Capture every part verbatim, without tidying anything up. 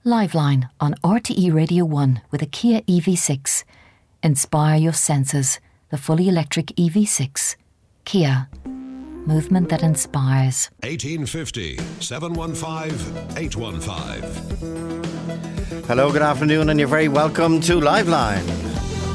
Liveline on R T E Radio one with a Kia E V six. Inspire your senses. The fully electric E V six. Kia. Movement that inspires. eighteen fifty, seven one five, eight one five. Hello, good afternoon, and you're very welcome to Liveline.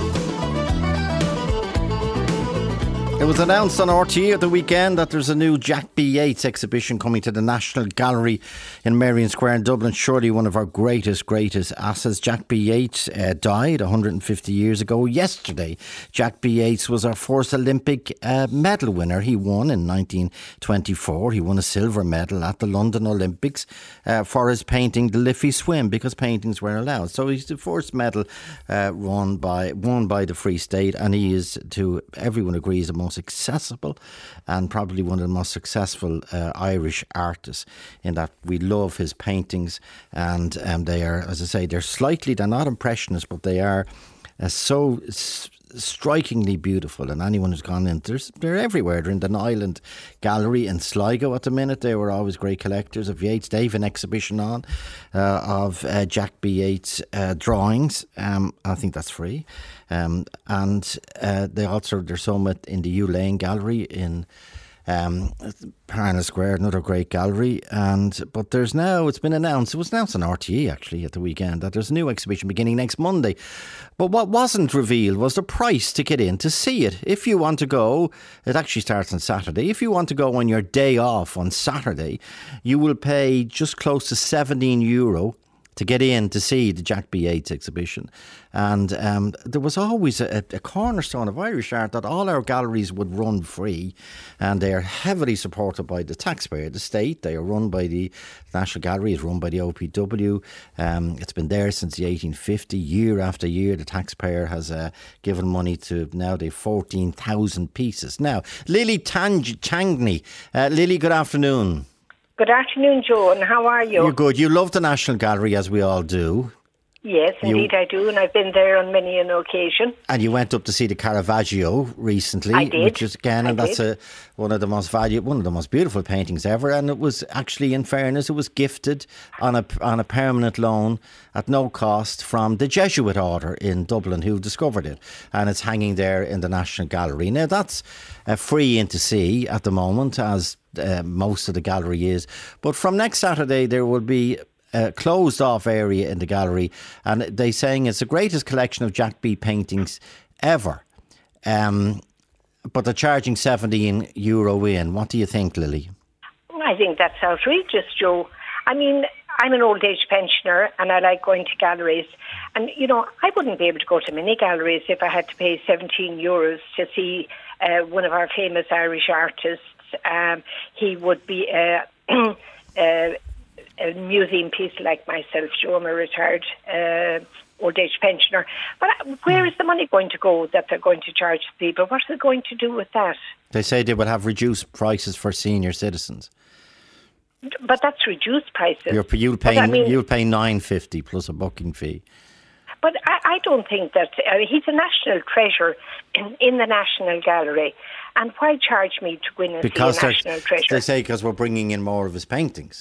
It was announced on R T E at the weekend that there's a new Jack B. Yeats exhibition coming to the National Gallery in Merrion Square in Dublin. Surely one of our greatest, greatest assets. Jack B. Yeats uh, died one hundred fifty years ago yesterday. Jack B. Yeats was our first Olympic uh, medal winner. He won in nineteen twenty-four. He won a silver medal at the London Olympics uh, for his painting The Liffey Swim, because paintings were allowed. So he's the first medal uh, won by won by the Free State, and he is, to everyone agrees, the most accessible and probably one of the most successful uh, Irish artists, in that we love his paintings, and um, they are, as I say, they're slightly, they're not impressionist, but they are uh, so s- strikingly beautiful. And anyone who's gone in, there's, they're everywhere. They're in the Island Gallery in Sligo at the minute. They were always great collectors of Yeats. They have an exhibition on uh, of uh, Jack B. Yeats uh, drawings. Um, I think that's free. Um, and uh, they also, there's some in the Ewe Lane Gallery in um, Parnell Square, another great gallery. And but there's now, it's been announced, it was announced on R T E actually at the weekend, that there's a new exhibition beginning next Monday. But what wasn't revealed was the price to get in to see it. If you want to go, it actually starts on Saturday. If you want to go on your day off on Saturday, you will pay just close to seventeen euro to get in to see the Jack B. Yeats exhibition. And um, there was always a, a cornerstone of Irish art that all our galleries would run free, and they are heavily supported by the taxpayer, the state. They are run by the National Gallery, is run by the O P W. Um, it's been there since the eighteen fifty. Year after year, the taxpayer has uh, given money to now they fourteen thousand pieces. Now, Lily Tang- Tangney. Uh, Lily, good afternoon. Good afternoon, Joan. How are you? You're good. You love the National Gallery, as we all do. Yes, indeed you, I do, and I've been there on many an occasion. And you went up to see the Caravaggio recently, I did. which is again, and I that's did. a one of the most value, one of the most beautiful paintings ever. And it was actually, in fairness, it was gifted on a on a permanent loan at no cost from the Jesuit order in Dublin, who discovered it, and it's hanging there in the National Gallery. Now that's uh, free in to see at the moment, as uh, most of the gallery is. But from next Saturday, there will be a closed off area in the gallery, and they're saying it's the greatest collection of Jack B. paintings ever. Um, but they're charging seventeen euro in. What do you think, Lily? I think that's outrageous, Joe. I mean, I'm an old age pensioner and I like going to galleries. And, you know, I wouldn't be able to go to many galleries if I had to pay seventeen euros to see uh, one of our famous Irish artists. Um, he would be uh, uh, a museum piece like myself, Joe. I'm a retired uh, old age pensioner. But where is the money going to go that they're going to charge people? What are they going to do with that? They say they will have reduced prices for senior citizens. But that's reduced prices. You're, you'll pay I mean, you'll pay nine fifty plus a booking fee. But I, I don't think that uh, he's a national treasure in, in the National Gallery. And why charge me to go in and because see a national treasure? They say because we're bringing in more of his paintings.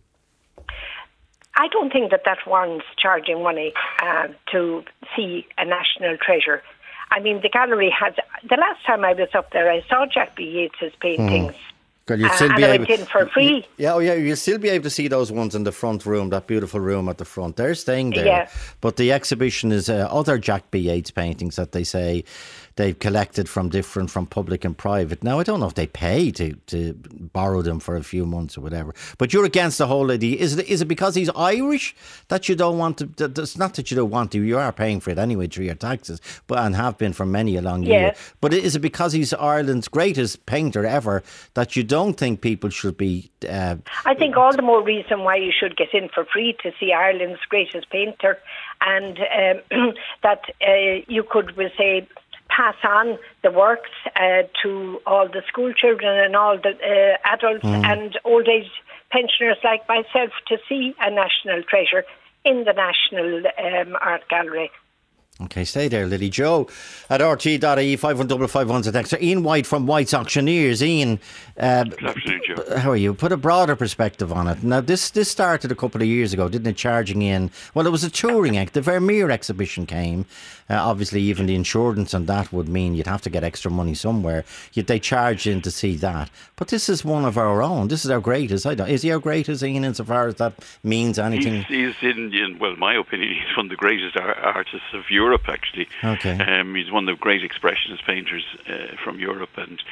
I don't think that that warrants charging money uh, to see a national treasure. I mean, the gallery has... The last time I was up there, I saw Jack B. Yeats' paintings. Mm. God, you'd uh, still and be I able, went in for free. Yeah, oh yeah, you'll still be able to see those ones in the front room, that beautiful room at the front. They're staying there. Yeah. But the exhibition is uh, other Jack B. Yeats paintings that they say they've collected from different, from public and private. Now, I don't know if they pay to, to borrow them for a few months or whatever. But you're against the whole idea. Is it is it because he's Irish that you don't want to? It's not that you don't want to. You are paying for it anyway through your taxes, but and have been for many a long yeah. year. But is it because he's Ireland's greatest painter ever that you don't think people should be... Uh, I think all the more reason why you should get in for free to see Ireland's greatest painter, and um, that uh, you could, we'll say, pass on the works uh, to all the school children and all the uh, adults mm. and old age pensioners like myself to see a national treasure in the National um, Art Gallery. Okay, stay there, Lily. Joe at r t dot I E, five one five five one's a text. Ian White from White's Auctioneers. Ian, uh, Good afternoon, Joe. how are you? Put a broader perspective on it. Now, this this started a couple of years ago, didn't it? Charging in, well, it was a touring act. The Vermeer exhibition came. Uh, obviously, even the insurance on that would mean you'd have to get extra money somewhere. Yet they charged in to see that. But this is one of our own. This is our greatest. I don't. Is he our greatest, Ian, insofar as that means anything? He's, he's in, in, well, in my opinion, he's one of the greatest ar- artists of Europe, actually. Okay. Um, he's one of the great expressionist painters uh, from Europe, and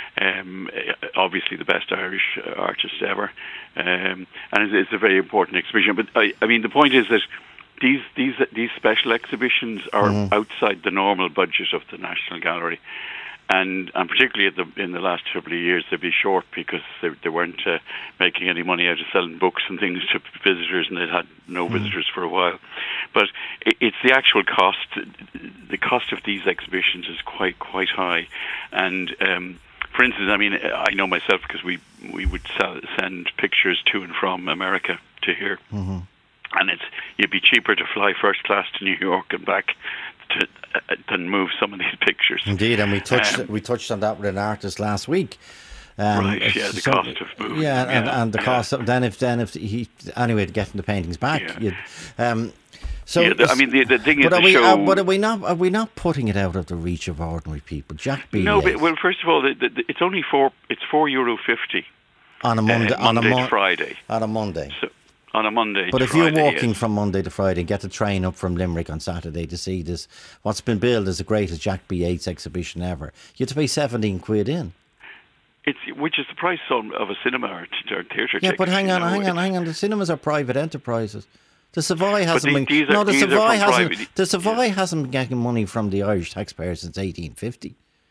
um, obviously the best Irish artist ever. Um, and it's, it's a very important exhibition. But I, I mean, the point is that these these these special exhibitions are mm-hmm. outside the normal budget of the National Gallery. And, and particularly at the, in the last couple of years, they'd be short because they, they weren't uh, making any money out of selling books and things to visitors, and they'd had no mm. visitors for a while. But it, it's the actual cost. The cost of these exhibitions is quite quite high. And um, for instance, I mean, I know myself because we we would sell, send pictures to and from America to here. Mm-hmm. And it's it'd be cheaper to fly first class to New York and back to uh, than move some of these pictures. Indeed, and we touched um, we touched on that with an artist last week. Um, right, yeah, the so, cost of moving. Yeah, and, yeah, and the yeah. cost of, then if then if he anyway getting the paintings back. Yeah. Um, so yeah, the, I mean the, the thing but is, are the we show, are, but are we not are we not putting it out of the reach of ordinary people? Jack B. No, but, well, first of all, the, the, it's only four. It's four euro fifty on a Monday, uh, Monday on a mo- to Friday on a Monday. So, on a Monday. But to if Friday, you're walking yes. from Monday to Friday, get the train up from Limerick on Saturday to see this, what's been billed as the greatest Jack B. Yeats exhibition ever, you have to pay seventeen quid in. It's which is the price of a cinema or, t- or theatre. Yeah, ticket, but hang on, you know, hang on, hang on. The cinemas are private enterprises. The Savoy hasn't these, been. these are, no, the these Savoy are hasn't. private. The Savoy yeah. hasn't been getting money from the Irish taxpayers since eighteen fifty.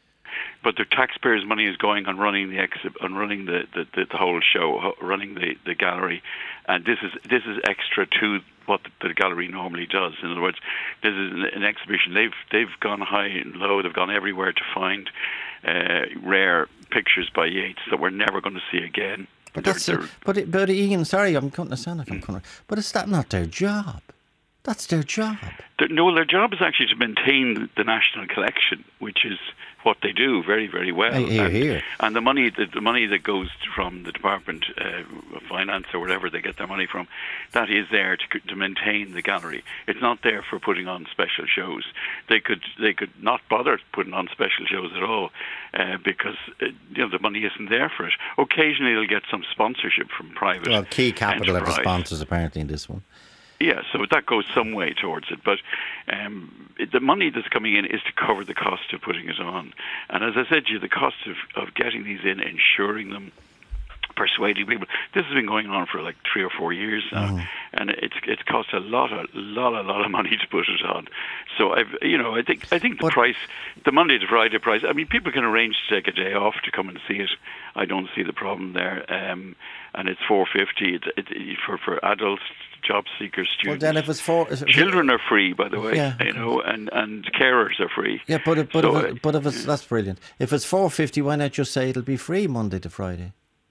But the taxpayers' money is going on running the exhibit, on running the, the, the, the whole show, running the, the gallery, and this is this is extra to what the, the gallery normally does. In other words, this is an, an exhibition. They've they've gone high and low. They've gone everywhere to find uh, rare pictures by Yeats that we're never going to see again. But they're, that's they're, a, but it, but Ian, sorry, I'm cutting this out. I'm cutting. But is that not their job? That's their job. No, their job is actually to maintain the national collection, which is what they do very, very well. I hear, and, hear. and the money, the, the money that goes from the Department uh, of Finance or whatever they get their money from, that is there to to maintain the gallery. It's not there for putting on special shows. They could they could not bother putting on special shows at all uh, because uh, you know the money isn't there for it. Occasionally they'll get some sponsorship from private. Well, Key Capital are the enterprise. sponsors apparently in this one. Yeah, so that goes some way towards it, but um, it, the money that's coming in is to cover the cost of putting it on. And as I said to you, the cost of, of getting these in, insuring them, persuading people. This has been going on for like three or four years now, mm. and it's it's cost a lot, a lot, a lot of money to put it on. So I've, you know, I think I think the but, price, the Monday to Friday price. I mean, people can arrange to take a day off to come and see it. I don't see the problem there. Um, and it's four fifty. It, it, it, for for adults, job seekers, students. Well, then if it's four, children are free, by the way. Yeah. You know, and, and carers are free. Yeah, but if, but so, if it, but if it's that's brilliant. If it's four fifty, why not just say it'll be free Monday to Friday?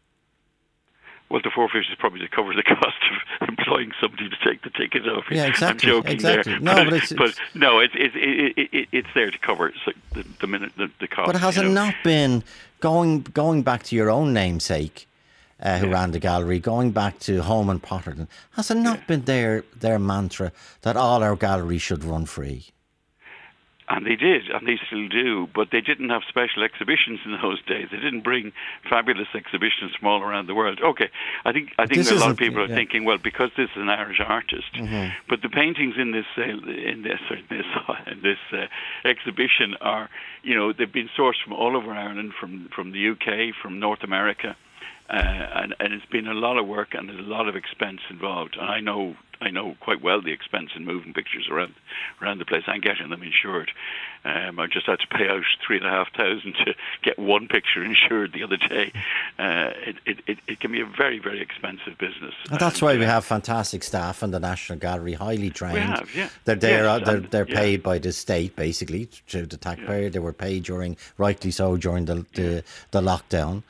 Well, the four fifty is probably to cover the cost of employing somebody to take the ticket off. Yeah, exactly. I'm joking exactly. there. No, but, but it's, but it's no, it's it's it, it, it's there to cover the the minute the, the cost. But has it know? not been going going back to your own namesake, uh, who yeah. ran the gallery, going back to Holman Potterton? Has it not yeah. been their their mantra that all our galleries should run free? And they did, and they still do, but they didn't have special exhibitions in those days. They didn't bring fabulous exhibitions from all around the world. Okay, I think I think a lot of people are yeah. thinking, well, because this is an Irish artist, mm-hmm. but the paintings in this uh, in this in this in this uh, exhibition are, you know, they've been sourced from all over Ireland, from from the U K, from North America. Uh, and, and it's been a lot of work and there's a lot of expense involved. And I know I know quite well the expense in moving pictures around around the place and getting them insured. Um, I just had to pay out three and a half thousand to get one picture insured the other day. Uh, it, it, it, it can be a very, very expensive business. And that's and, why we have fantastic staff in the National Gallery, highly trained. We have, yeah. They're there, yes, they're, and, they're yeah. paid by the state, basically, through the taxpayer. Yeah. They were paid during, rightly so, during the the, the lockdown.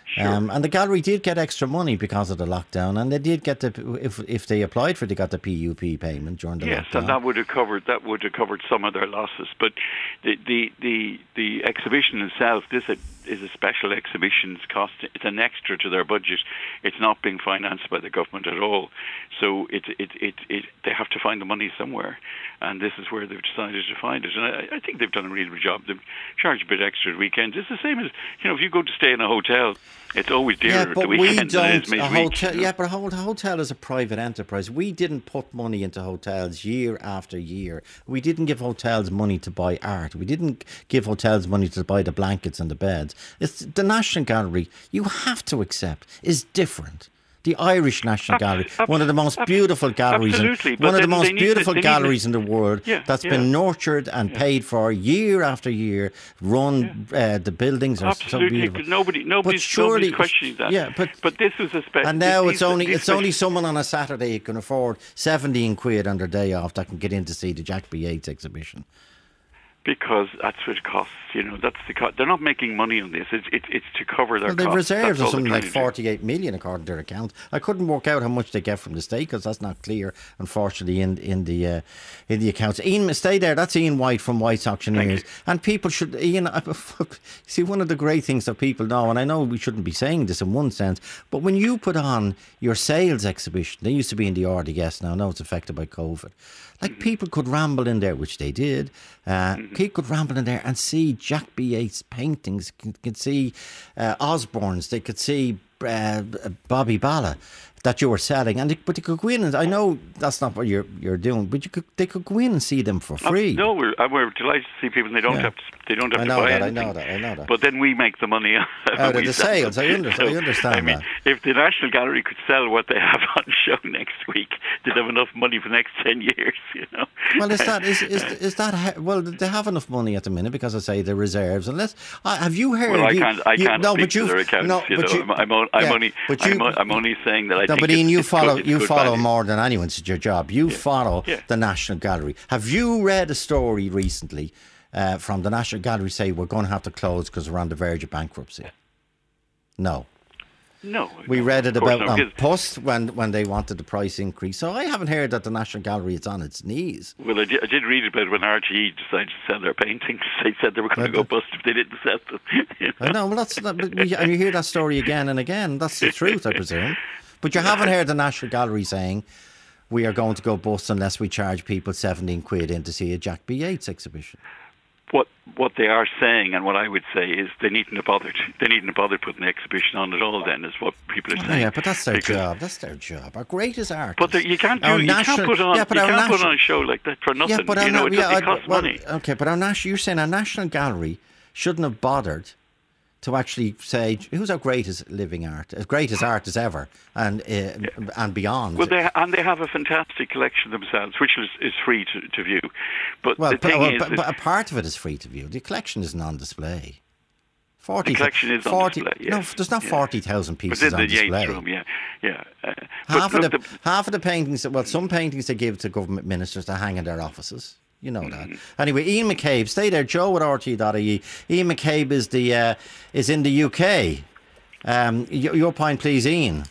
Sure. Um, and the gallery did get extra money because of the lockdown, and they did get the if if they applied for it, they got the P U P payment during the yes, lockdown. Yes, and that would have covered that would have covered some of their losses. But the the the, the exhibition itself, this is a special exhibition. It's cost it's an extra to their budget. It's not being financed by the government at all. So it it it, it they have to find the money somewhere, and this is where they've decided to find it. And I, I think they've done a reasonable job. They've charged a bit extra at weekends. It's the same as, you know, if you go to stay in a hotel, it's always dearer yeah, at but the we weekend than it don't. is A midweek. hotel, you know? Yeah, but a ho- hotel is a private enterprise. We didn't put money into hotels year after year. We didn't give hotels money to buy art. We didn't give hotels money to buy the blankets and the beds. It's the National Gallery. You have to accept is different. The Irish National Abs- Gallery, abs- one of the most abs- beautiful galleries, in, absolutely, but one of the then most they need to- beautiful they need to- galleries in the world. Yeah, that's yeah. been nurtured and Yeah. paid for year after year. Run uh, the buildings are so Absolutely, beautiful. nobody, nobody's, surely- nobody's questioning that. yeah, but- but this was a special. And now it's only it's only someone on a Saturday who can afford seventeen quid on their day off that can get in to see the Jack B. Yates exhibition. because that's what it costs. You know, that's the co- they're not making money on this. It's it's, it's to cover their Well, they've costs. reserves That's of all something they're like trying to do. forty-eight million according to their account. I couldn't work out how much they get from the state because that's not clear, unfortunately, in in the uh, in the accounts. Ian, stay there. That's Ian White from White's Auctioneers. And people should, Ian, I- see, one of the great things that people know, and I know we shouldn't be saying this in one sense, but when you put on your sales exhibition, they used to be in the R D S now, now it's affected by COVID. Like, people could ramble in there, which they did. Uh, people could ramble in there and see Jack B. Yates paintings, could, could see uh, Osborne's, they could see uh, Bobby Bala that you were selling, and they, but they could go in and I know that's not what you're you're doing, but you could they could go in and see them for free. No, we're uh, we're delighted to see people. And they don't Yeah. have to. They don't have I to know buy that, I anything. know that, I know that. But then we make the money out Out of we the sell sales. them. I under- I understand I mean, that. if the National Gallery could sell what they have on show next week, they'd have enough money for the next ten years. You know. Well, is that is is, is that ha- well? They have enough money at the minute because I say the reserves. Unless uh, have you heard? Well, I you, can't. I you, can't no, speak but to you their accounts. no, you but know, you, I'm, I'm, on- I'm yeah, only. but you, I'm, o- I'm only saying that I no, think but it's, Ian, you it's follow good, it's you good follow value. more than anyone. It's your job. You follow Yeah. the National Gallery. Have you read a story recently uh, from the National Gallery say we're going to have to close because we're on the verge of bankruptcy? No. No, We no, read it of course about not, on because- Post when, when they wanted the price increase. So I haven't heard that the National Gallery is on its knees. Well, I did, I did read about when R T E decided to sell their paintings. They said they were going to Well, go bust if they didn't sell them. You know? I know, well, that's that, but we, and you hear that story again and again. That's the truth, I presume. But you haven't heard the National Gallery saying we are going to go bust unless we charge people seventeen quid in to see a Jack B. Yates exhibition. What what they are saying, and what I would say, is they needn't have bothered. They needn't have bothered putting the exhibition on at all. Then is what people are Oh, saying. yeah, but that's their Because- job. That's their job. Our greatest artists. But the, you can't do. Our You national- can't put on. yeah, but you our can't put national- on a show like that for nothing. Yeah, but you our know, na- it, yeah, it costs well, money. Okay, but our national, you're saying our National Gallery shouldn't have bothered to actually say who's our greatest living art, as greatest artist ever, and uh, and beyond. Well, they and they have a fantastic collection themselves, which is, is free to, to view. But Well, the but, thing well, is, but, is but a part of it is free to view. The collection isn't on display. Forty. The collection is on forty, display, No, yes. there's not Yeah. forty thousand pieces within on the Yates display. room, yeah, yeah. Uh, Half but of the, look, half of the paintings, well, some paintings they give to government ministers to hang in their offices. You know Mm-hmm. that. Anyway, Ian McCabe, stay there. Joe at R T dot I E. Ian McCabe is the uh, is in the U K. Um, y- your point, please, Ian.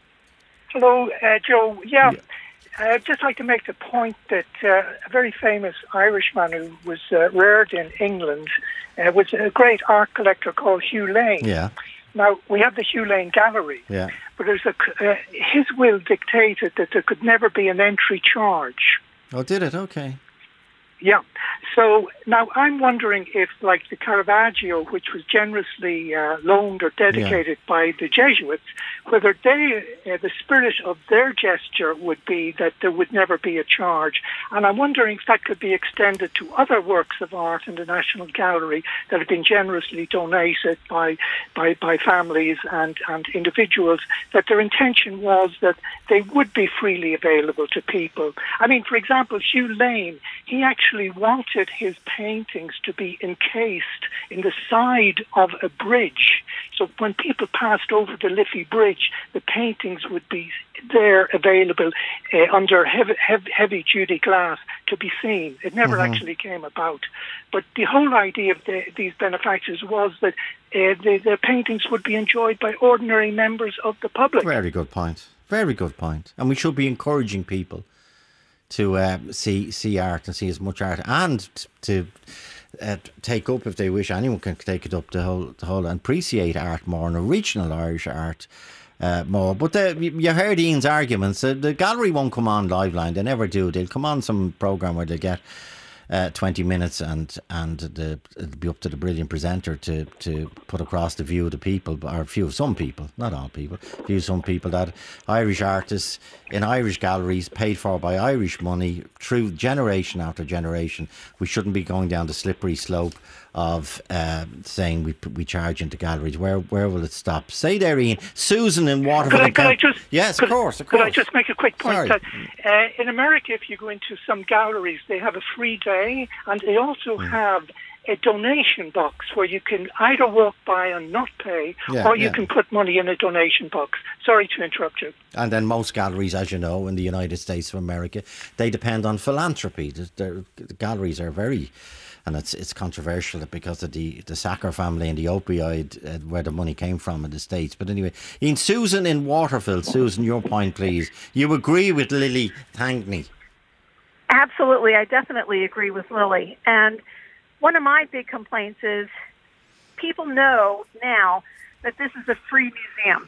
Hello, uh, Joe. Yeah, I'd just like to make the point that uh, a very famous Irishman who was uh, reared in England uh, was a great art collector called Hugh Lane. Yeah, Now, we have the Hugh Lane Gallery, yeah. but there's a, uh, his will dictated that there could never be an entry charge. Oh, did it? Okay. Yeah. So now I'm wondering if, like the Caravaggio, which was generously uh, loaned or dedicated by the Jesuits, whether they, uh, the spirit of their gesture would be that there would never be a charge. And I'm wondering if that could be extended to other works of art in the National Gallery that have been generously donated by by, by families and, and individuals, that their intention was that they would be freely available to people. I mean, for example, Hugh Lane, he actually wanted his paintings to be encased in the side of a bridge. So when people passed over the Liffey Bridge, the paintings would be there available uh, under heavy, heavy, heavy duty glass to be seen. It never Mm-hmm. actually came about. But the whole idea of the, these benefactors was that uh, the, the paintings would be enjoyed by ordinary members of the public. Very good point. Very good point. And we should be encouraging people to uh, see see art and see as much art, and to uh, take up, if they wish, anyone can take it up, to whole, the whole and appreciate art more, and original Irish art uh, more. But the, you heard Ian's arguments. Uh, the gallery won't come on Liveline. They never do. They'll come on some programme where they get Uh, twenty minutes, and and the, it'll be up to the brilliant presenter to, to put across the view of the people, or view of some people, not all people, view of some people, that Irish artists in Irish galleries, paid for by Irish money through generation after generation. We shouldn't be going down the slippery slope of uh, saying we we charge into galleries. Where where will it stop? Say there, Ian. Susan in Waterford. Could I, could I just, yes, could, of course, of could course. I just make a quick point? Sorry. That uh, in America, if you go into some galleries, they have a free day, and they also Mm. have a donation box where you can either walk by and not pay, Yeah, or you yeah. can put money in a donation box. Sorry to interrupt you. And then most galleries, as you know, in the United States of America, they depend on philanthropy. The, the, the galleries are very, and it's it's controversial because of the, the Sacker family and the opioid, uh, where the money came from in the States. But anyway, in Susan in Waterfield. Susan, your point, please. You agree with Lily Tangney? Absolutely. I definitely agree with Lily. And one of my big complaints is people know now that this is a free museum.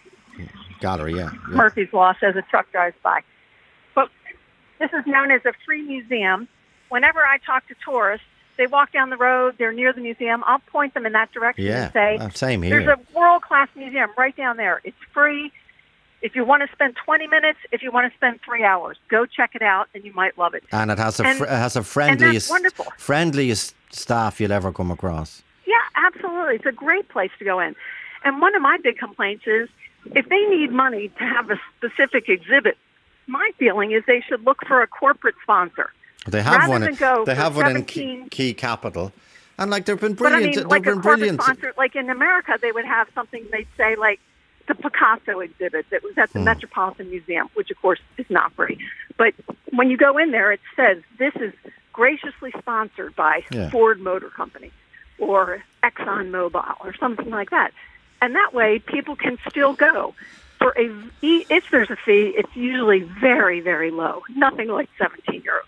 Gallery, yeah. yeah. Murphy's Law says a truck drives by. But this is known as a free museum. Whenever I talk to tourists, they walk down the road, they're near the museum, I'll point them in that direction Yeah, and say, uh, same here. there's a world-class museum right down there. It's free. If you want to spend twenty minutes, if you want to spend three hours, go check it out, and you might love it. And it has a And- fr- it has a and that's friendliest wonderful. friendliest staff you'll ever come across. Yeah, absolutely. It's a great place to go in. And one of my big complaints is if they need money to have a specific exhibit, my feeling is they should look for a corporate sponsor. They have Rather one. than go They for have one in seventeen key, key capital, and like they've been But I brilliant. mean, they've like a been corporate brilliant. sponsor, like in America, they would have something they'd say like the Picasso exhibit that was at the Hmm. Metropolitan Museum, which of course is not free. But when you go in there, it says this is graciously sponsored by Yeah. Ford Motor Company or Exxon Mobil or something like that. And that way people can still go. For a, if there's a fee, it's usually very, very low. Nothing like seventeen euros.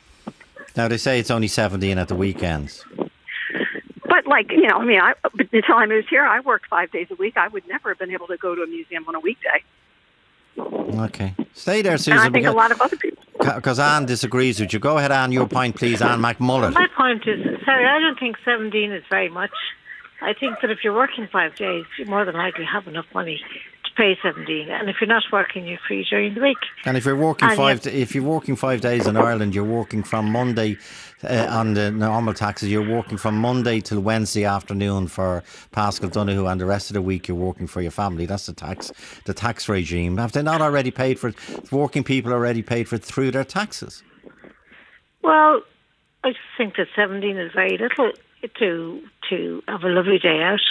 Now they say it's only seventeen at the weekends. But like, you know, I mean, I, until I moved here, I worked five days a week. I would never have been able to go to a museum on a weekday. Okay, stay there, Susan. And I think a lot of other people. Because Anne disagrees with you. Go ahead, Anne. Your point, please, Anne McMullen. My point is, sorry, I don't think seventeen is very much. I think that if you're working five days, you more than likely have enough money to pay seventeen. And if you're not working, you're free during the week. And if you're working And five, yet- if you're working five days in Ireland, you're working from Monday uh, on the normal taxes. You're working from Monday till Wednesday afternoon for Pascal Donoghue, and the rest of the week you're working for your family. That's the tax, the tax regime. Have they not already paid for it? Working people already paid for it through their taxes. Well, I just think that seventeen is very little to to have a lovely day out.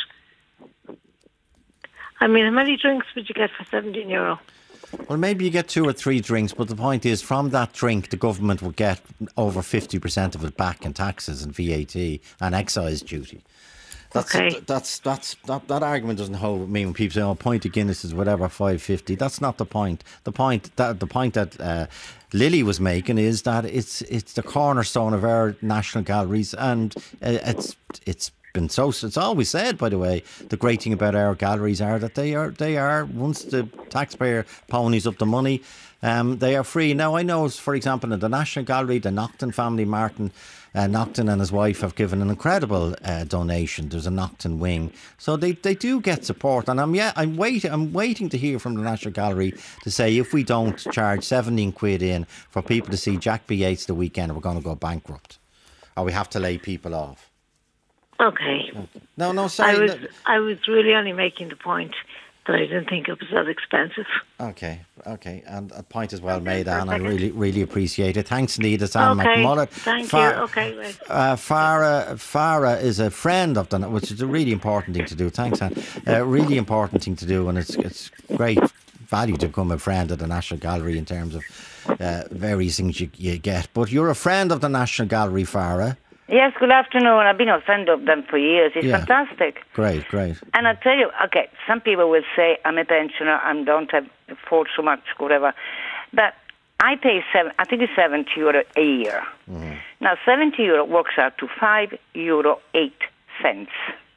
I mean, how many drinks would you get for seventeen euro? Well, maybe you get two or three drinks, but the point is, from that drink, the government will get over fifty percent of it back in taxes and V A T and excise duty. That's, Okay. th- that's that's that, that argument doesn't hold with me when people say, "Oh, pint of Guinness is whatever five fifty." That's not the point. The point that the point that uh, Lily was making is that it's it's the cornerstone of our national galleries, and uh, it's it's been so. It's always said, by the way, the great thing about our galleries are that they are they are once the taxpayer ponies up the money, um, they are free. Now I know, for example, in the National Gallery, the Nocton family, Martin uh, Nocton and his wife have given an incredible uh, donation. There's a Nocton wing, so they, they do get support. And I'm yeah I'm waiting I'm waiting to hear from the National Gallery to say if we don't charge seventeen quid in for people to see Jack B. Yeats the weekend, we're going to go bankrupt, or we have to lay people off. Okay. No, no, sorry. I was no- I was really only making the point that I didn't think it was that expensive. Okay, okay, and a point is well Okay, made, Anne. I perfect. really, really appreciate it. Thanks, Nita. It's Anne Okay, McMullen. thank Fa- you. Okay, right. Uh, Farah, Farah is a friend of the, which is a really important thing to do. Thanks, Anne. A really important thing to do, and it's it's great. value to become a friend of the National Gallery in terms of uh, various things you, you get. But you're a friend of the National Gallery, Farah. Yes, good afternoon. I've been a friend of them for years. It's Yeah. fantastic. Great, great. And I tell you, okay, some people will say I'm a pensioner and don't have afford so much, whatever. But I pay seven. I think it's seventy euro a year. Mm. Now seventy euro works out to five euro eight cents.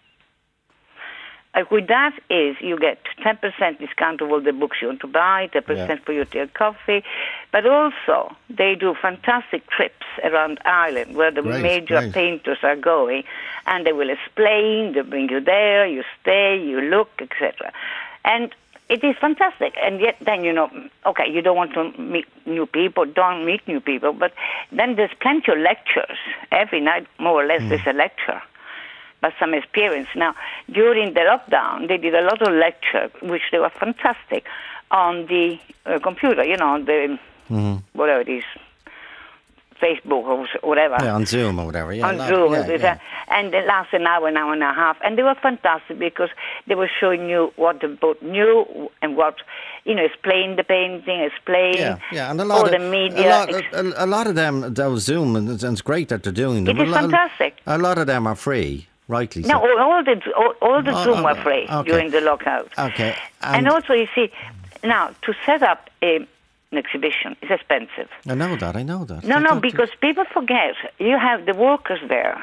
Uh, with that is you get ten percent discount of all the books you want to buy, ten percent Yeah. for your tea and coffee, but also they do fantastic trips around Ireland where the Great, major great. painters are going, and they will explain, they bring you there, you stay, you look, et cetera. And it is fantastic. And yet then, you know, okay, you don't want to meet new people, don't meet new people, but then there's plenty of lectures. Every night, more or less, Mm. there's a lecture. But some experience. Now, during the lockdown, they did a lot of lectures, which they were fantastic, on the uh, computer, you know, on the, Mm-hmm. whatever it is, Facebook or whatever. Yeah, on Zoom or whatever. Yeah, on lot- Zoom. yeah, It was, yeah. uh, And it lasted an hour, an hour and a half. And they were fantastic because they were showing you what the boat knew and what, you know, explain the painting, explain Yeah, yeah, and a lot all of the media. a lot, ex- a, a lot of them, those Zoom, and it's, and it's great that they're doing them. It is A lot- fantastic. A lot of them are free, rightly no, so. all, all the all, all the Oh, Zoom oh, were free okay. during the lockout. Okay, And, and, also, you see, now to set up a, an exhibition is expensive. I know that. I know that. No, I no, don't- because people forget you have the workers there.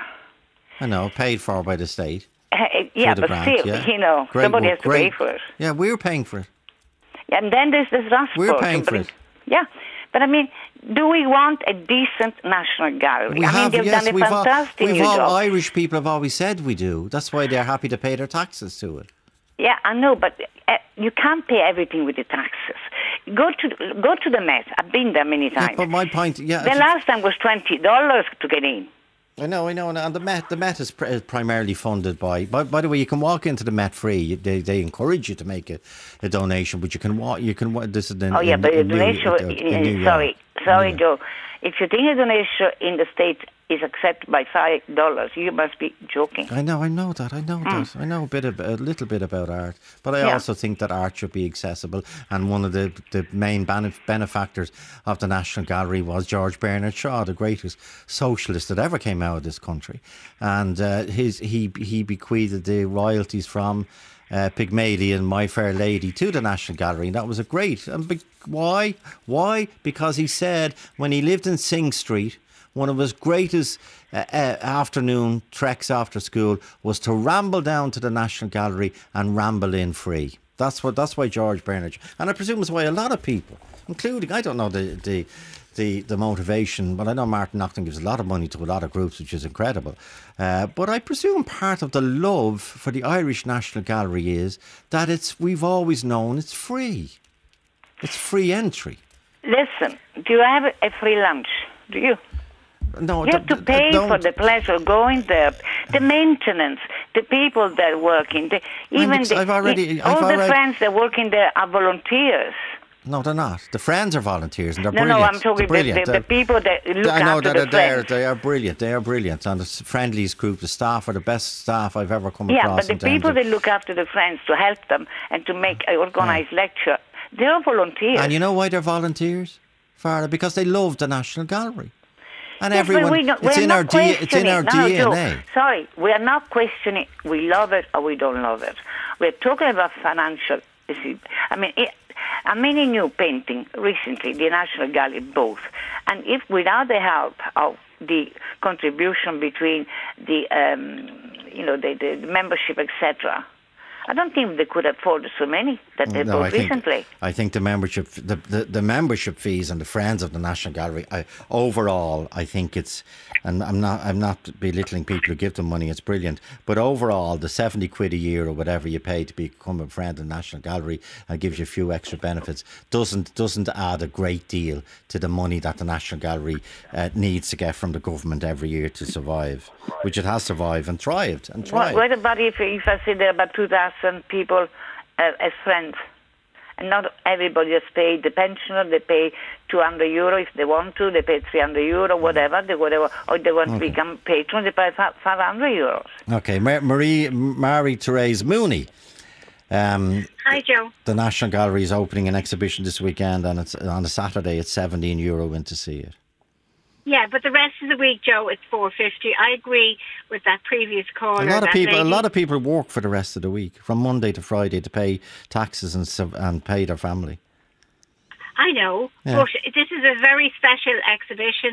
I know, paid for by the state. Uh, yeah, through the but grant, still, yeah. you know, Great somebody work, has to pay great. for it. Yeah, we're paying for it. And then there's this transport. We're paying to for bring- it. Yeah, but I mean, do we want a decent national gallery? We I have, mean, they've yes, done a we've all, fantastic we've new all job. Irish people have always said we do. That's why they're happy to pay their taxes to it. Yeah, I know, but uh, you can't pay everything with the taxes. Go to go to the Met. I've been there many Yeah, times. but my point, yeah, the last time was twenty dollars to get in. I know, I know, and the Met, the Met is, pr- is primarily funded by. By, by the way, you can walk into the Met free. You- They, they encourage you to make a, a donation, but you can walk. You can. wa- This is in, Oh yeah, in, but a in New- donation. uh, in- in New York. sorry, sorry, Yeah. Joe. If you think a donation in the States is accepted by five dollars, you must be joking. I know, I know that, I know that, I know a bit, of, a little bit about art, but I Yeah. also think that art should be accessible. And one of the the main benef- benefactors of the National Gallery was George Bernard Shaw, the greatest socialist that ever came out of this country, and uh, his he he bequeathed the royalties from uh, Pygmalion, My Fair Lady, to the National Gallery, and that was a great. And be- why? Why? Because he said when he lived in Sing Street, one of his greatest uh, uh, afternoon treks after school was to ramble down to the National Gallery and ramble in free. That's what. That's why George Bernard, and I presume it's why a lot of people, including I don't know the the the, the motivation, but I know Martin Naughton gives a lot of money to a lot of groups, which is incredible. Uh, but I presume part of the love for the Irish National Gallery is that it's we've always known it's free. It's free entry. Listen, do you have a free lunch? Do you? No, You have to d- d- pay don't- for the pleasure of going there, the maintenance, the people that are working, the, even ex- the, I've already- all I've the already- friends that work in there are volunteers. No, they're not. The friends are volunteers and they're No, brilliant. no, I'm talking They're the, brilliant. the, the They're- people that look I know after that the are there. friends. They are brilliant. They are brilliant. And the friendlies group, the staff are the best staff I've ever come Yeah, across. but the in terms people of- that look after the friends to help them and to make an organised lecture, they're volunteers. And you know why they're volunteers, Farah? Because they love the National Gallery. And Yes, but everyone, we don't- it's we're in not our D, it's in our questioning- no, D N A. Joe, sorry, we are not questioning we love it or we don't love it. We're talking about financial. You see, I mean, it, I many new painting recently, the National Gallery both, and if without the help of the contribution between the, um, you know, the, the membership, et cetera. I don't think they could afford so many that they No, bought I think, recently. I think the membership, the, the, the membership fees and the friends of the National Gallery, I, overall, I think it's, and I'm not, I'm not belittling people who give them money. It's brilliant, but overall, the seventy quid a year or whatever you pay to become a friend of the National Gallery and gives you a few extra benefits doesn't doesn't add a great deal to the money that the National Gallery uh, needs to get from the government every year to survive, which it has survived and thrived and What, thrived. what about if, if I say there are about two thousand people uh, as friends? And not everybody has paid the pensioner. They pay two hundred euro if they want to. They pay three hundred euro, whatever. They whatever, or they want Okay. to become patrons. They pay five hundred euros. Okay, Mar- Marie Marie Therese Mooney Um, Hi, Joe. The National Gallery is opening an exhibition this weekend, and it's on a Saturday. It's seventeen euro in to see it. Yeah, but the rest of the week, Joe, it's four fifty. I agree with that previous caller. A lot of that people, lady. a lot of people work for the rest of the week, from Monday to Friday, to pay taxes and sub- and pay their family. I know, Yeah. but this is a very special exhibition.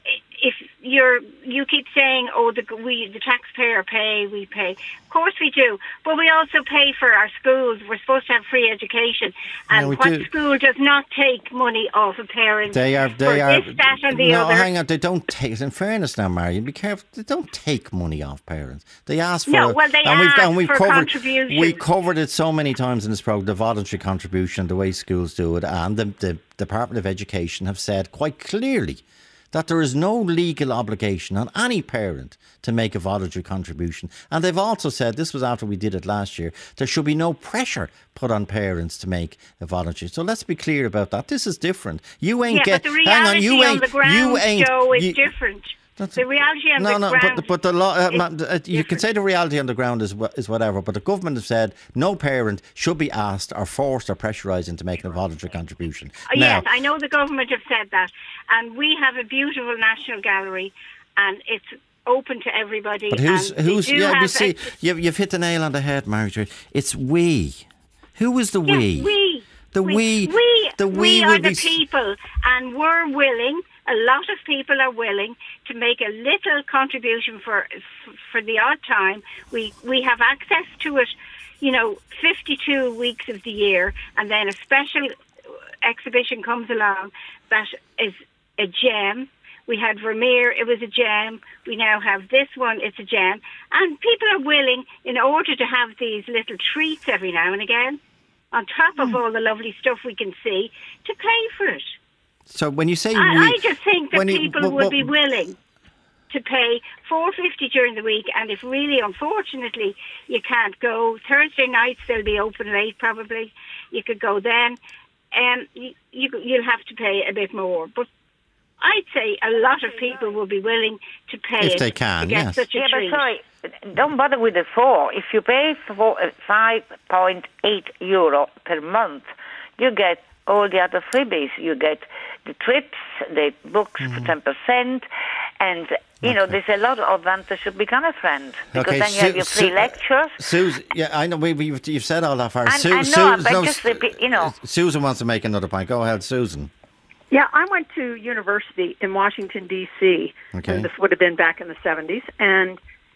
If you're, you keep saying, "Oh, the we, the taxpayer pay, we pay." Of course we do, but we also pay for our schools. We're supposed to have free education, and Yeah, we what do. school does not take money off of parents? They are, they for are. this, that, and the no, other. hang on. They don't take. In fairness, now, Marion, be careful. They don't take money off parents. They ask for. No, well, they and we've, ask and we've for covered, contributions. We covered it so many times in this program. The voluntary contribution, the way schools do it, and the, the Department of Education have said quite clearly that there is no legal obligation on any parent to make a voluntary contribution. And they've also said, this was after we did it last year, there should be no pressure put on parents to make a voluntary. So let's be clear about that. This is different. You ain't yeah, get. but the hang reality on, you on ain't. the ground, you ain't. Joe, is you, different. That's The reality on no, the no, ground. but but the law, uh, is ma- uh, you can say the reality on the ground is wha- is whatever. But the government have said no parent should be asked or forced or pressurised into making a voluntary contribution. Uh, Now, yes, I know the government have said that, and we have a beautiful National Gallery, and it's open to everybody. but who's and they who's do yeah? You have see, ex- you've you've hit the nail on the head, Marjorie. It's we. Who is the yes, we? we. The we. we. We, the we, we will are the be. people, and we're willing. A lot of people are willing to make a little contribution for for the odd time. We we have access to it, you know, fifty-two weeks of the year, and then a special exhibition comes along that is a gem. We had Vermeer, it was a gem. We now have this one, it's a gem. And people are willing, in order to have these little treats every now and again, on top of all the lovely stuff we can see, to pay for it. So when you say I, we, I just think that when you- people but- would but- be willing to pay four fifty during the week, and if really, unfortunately, you can't go Thursday nights, they'll be open late probably. You could go then, and you, you you'll have to pay a bit more. But I'd say a lot of people will be willing to pay If it they can, to get yes. such a Yeah, but treat. sorry, don't bother with the four. If you pay for uh, five point eight euro per month, you get all the other freebies. You get the trips, the books for ten percent, and you know there's a lot of advantage to become a friend because Okay, then you have Su- your free Su- lectures. Susan, yeah, I know. We, we, you've, you've said all that far. I- Su- I know, Su- but no, just repeat, you know. Susan wants to make another point. Go ahead, Susan. Yeah, I went to university in Washington, D C, Okay. and this would have been back in the seventies, and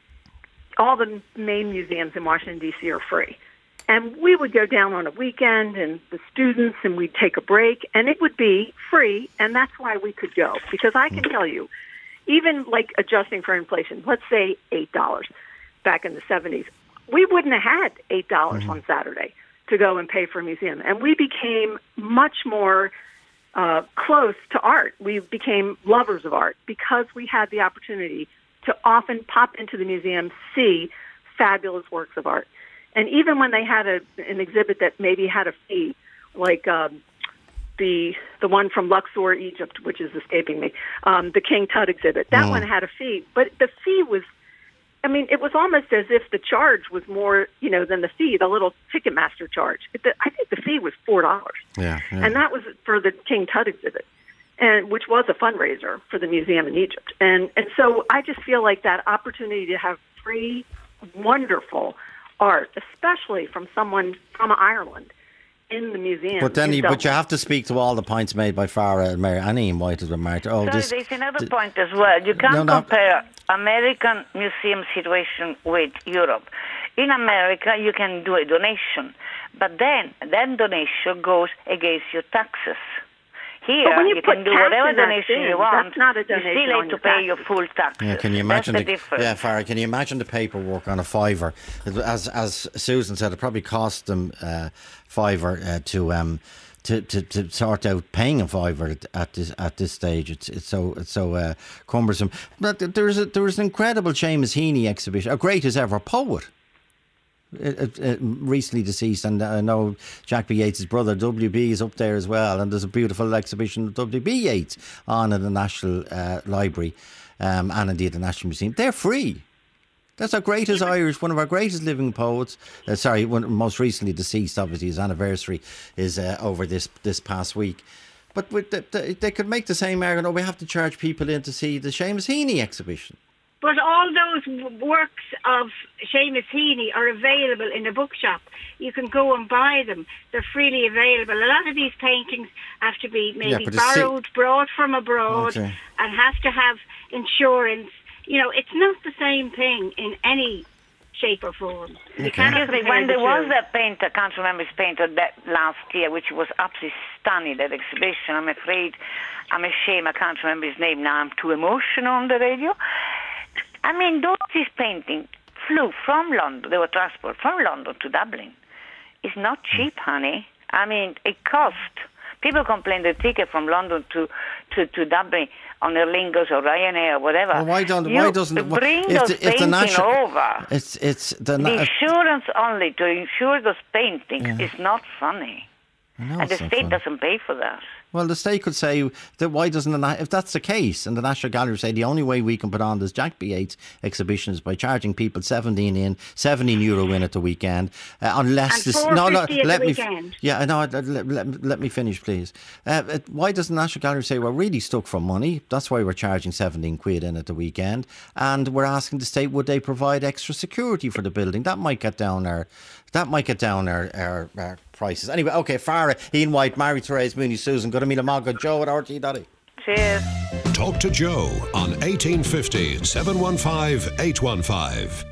all the main museums in Washington, D C are free. And we would go down on a weekend, and the students, and we'd take a break, and it would be free, and that's why we could go. Because I can tell you, even like adjusting for inflation, let's say eight dollars back in the seventies, we wouldn't have had eight dollars Mm-hmm. on Saturday to go and pay for a museum. And we became much more uh, close to art. We became lovers of art because we had the opportunity to often pop into the museum, see fabulous works of art. And even when they had a, an exhibit that maybe had a fee, like um, the the one from Luxor, Egypt, which is escaping me, um, the King Tut exhibit, that Mm. one had a fee. But the fee was, I mean, it was almost as if the charge was more, you know, than the fee, the little Ticketmaster charge. It, the, I think the fee was four dollars. Yeah, yeah. And that was for the King Tut exhibit, and which was a fundraiser for the museum in Egypt. And and so I just feel like that opportunity to have free, wonderful art, especially from someone from Ireland, in the museum. But then, in you, but you Dublin. have to speak to all the points made by Farah and Mary and Ian White as well, Marta. Oh, So this. there's another th- point as well. You can't No, no. compare American museum situation with Europe. In America, you can do a donation, but then that donation goes against your taxes. Here, But when you you put can do tax whatever in that donation thing, you want. that's not a You donation still on have to your pay your taxes. full taxes. Yeah, can you That's imagine the, difference. Yeah, Farah, can you imagine the paperwork on a fiver? As as Susan said, it probably cost them uh, fiver uh, to um to, to, to sort out paying a fiver at, at this at this stage. It's it's so it's so uh, cumbersome. But there's a, there was an incredible Seamus Heaney exhibition, a great as ever poet. It, it, it recently deceased, and I know Jack B. Yeats' brother W B is up there as well, and there's a beautiful exhibition of W B. Yeats on in the National uh, Library um, and indeed the National Museum. They're free. That's our greatest Irish, one of our greatest living poets. Uh, sorry, one, most recently deceased, obviously, his anniversary is uh, over this this past week. But with the, the, they could make the same argument, oh, we have to charge people in to see the Seamus Heaney exhibition. But all those w- works of Seamus Heaney are available in a bookshop. You can go and buy them. They're freely available. A lot of these paintings have to be maybe yeah, borrowed, brought from abroad, okay. and have to have insurance. You know, it's not the same thing in any shape or form. You can't Excuse me, compare when the there was two. that painter, I can't remember his painter, that last year, which was absolutely stunning, that exhibition, I'm afraid, I'm ashamed, I can't remember his name now, I'm too emotional on the radio. I mean, those his painting flew from London, they were transported from London to Dublin. It's not cheap, honey. I mean, it cost. People complain the ticket from London to, to, to Dublin on Aer Lingus or Ryanair or whatever. Well, why don't? You Why doesn't? bring if those the, if paintings the national, over? It's it's the, The na- insurance only to insure those paintings Yeah. is not funny, I know and the it's not state funny. doesn't pay for that. Well, the state could say that why doesn't the, na- if that's the case, and the National Gallery say the only way we can put on this Jack B. Yeats exhibition is by charging people seventeen in, seventeen euro in at the weekend, uh, unless And this four no no fifty at let the me weekend. yeah no let, let, let, let me finish please. Uh, it- why doesn't the National Gallery say we're really stuck for money? That's why we're charging seventeen quid in at the weekend, and we're asking the state would they provide extra security for the building? That might get down our that might get down our, our, our prices. Anyway, okay, Farah, Ian White, Mary Therese Mooney, Susan, good to meet Maga, Joe at R T Daddy. Cheers. Talk to Joe on eighteen fifty, seven one five, eight one five.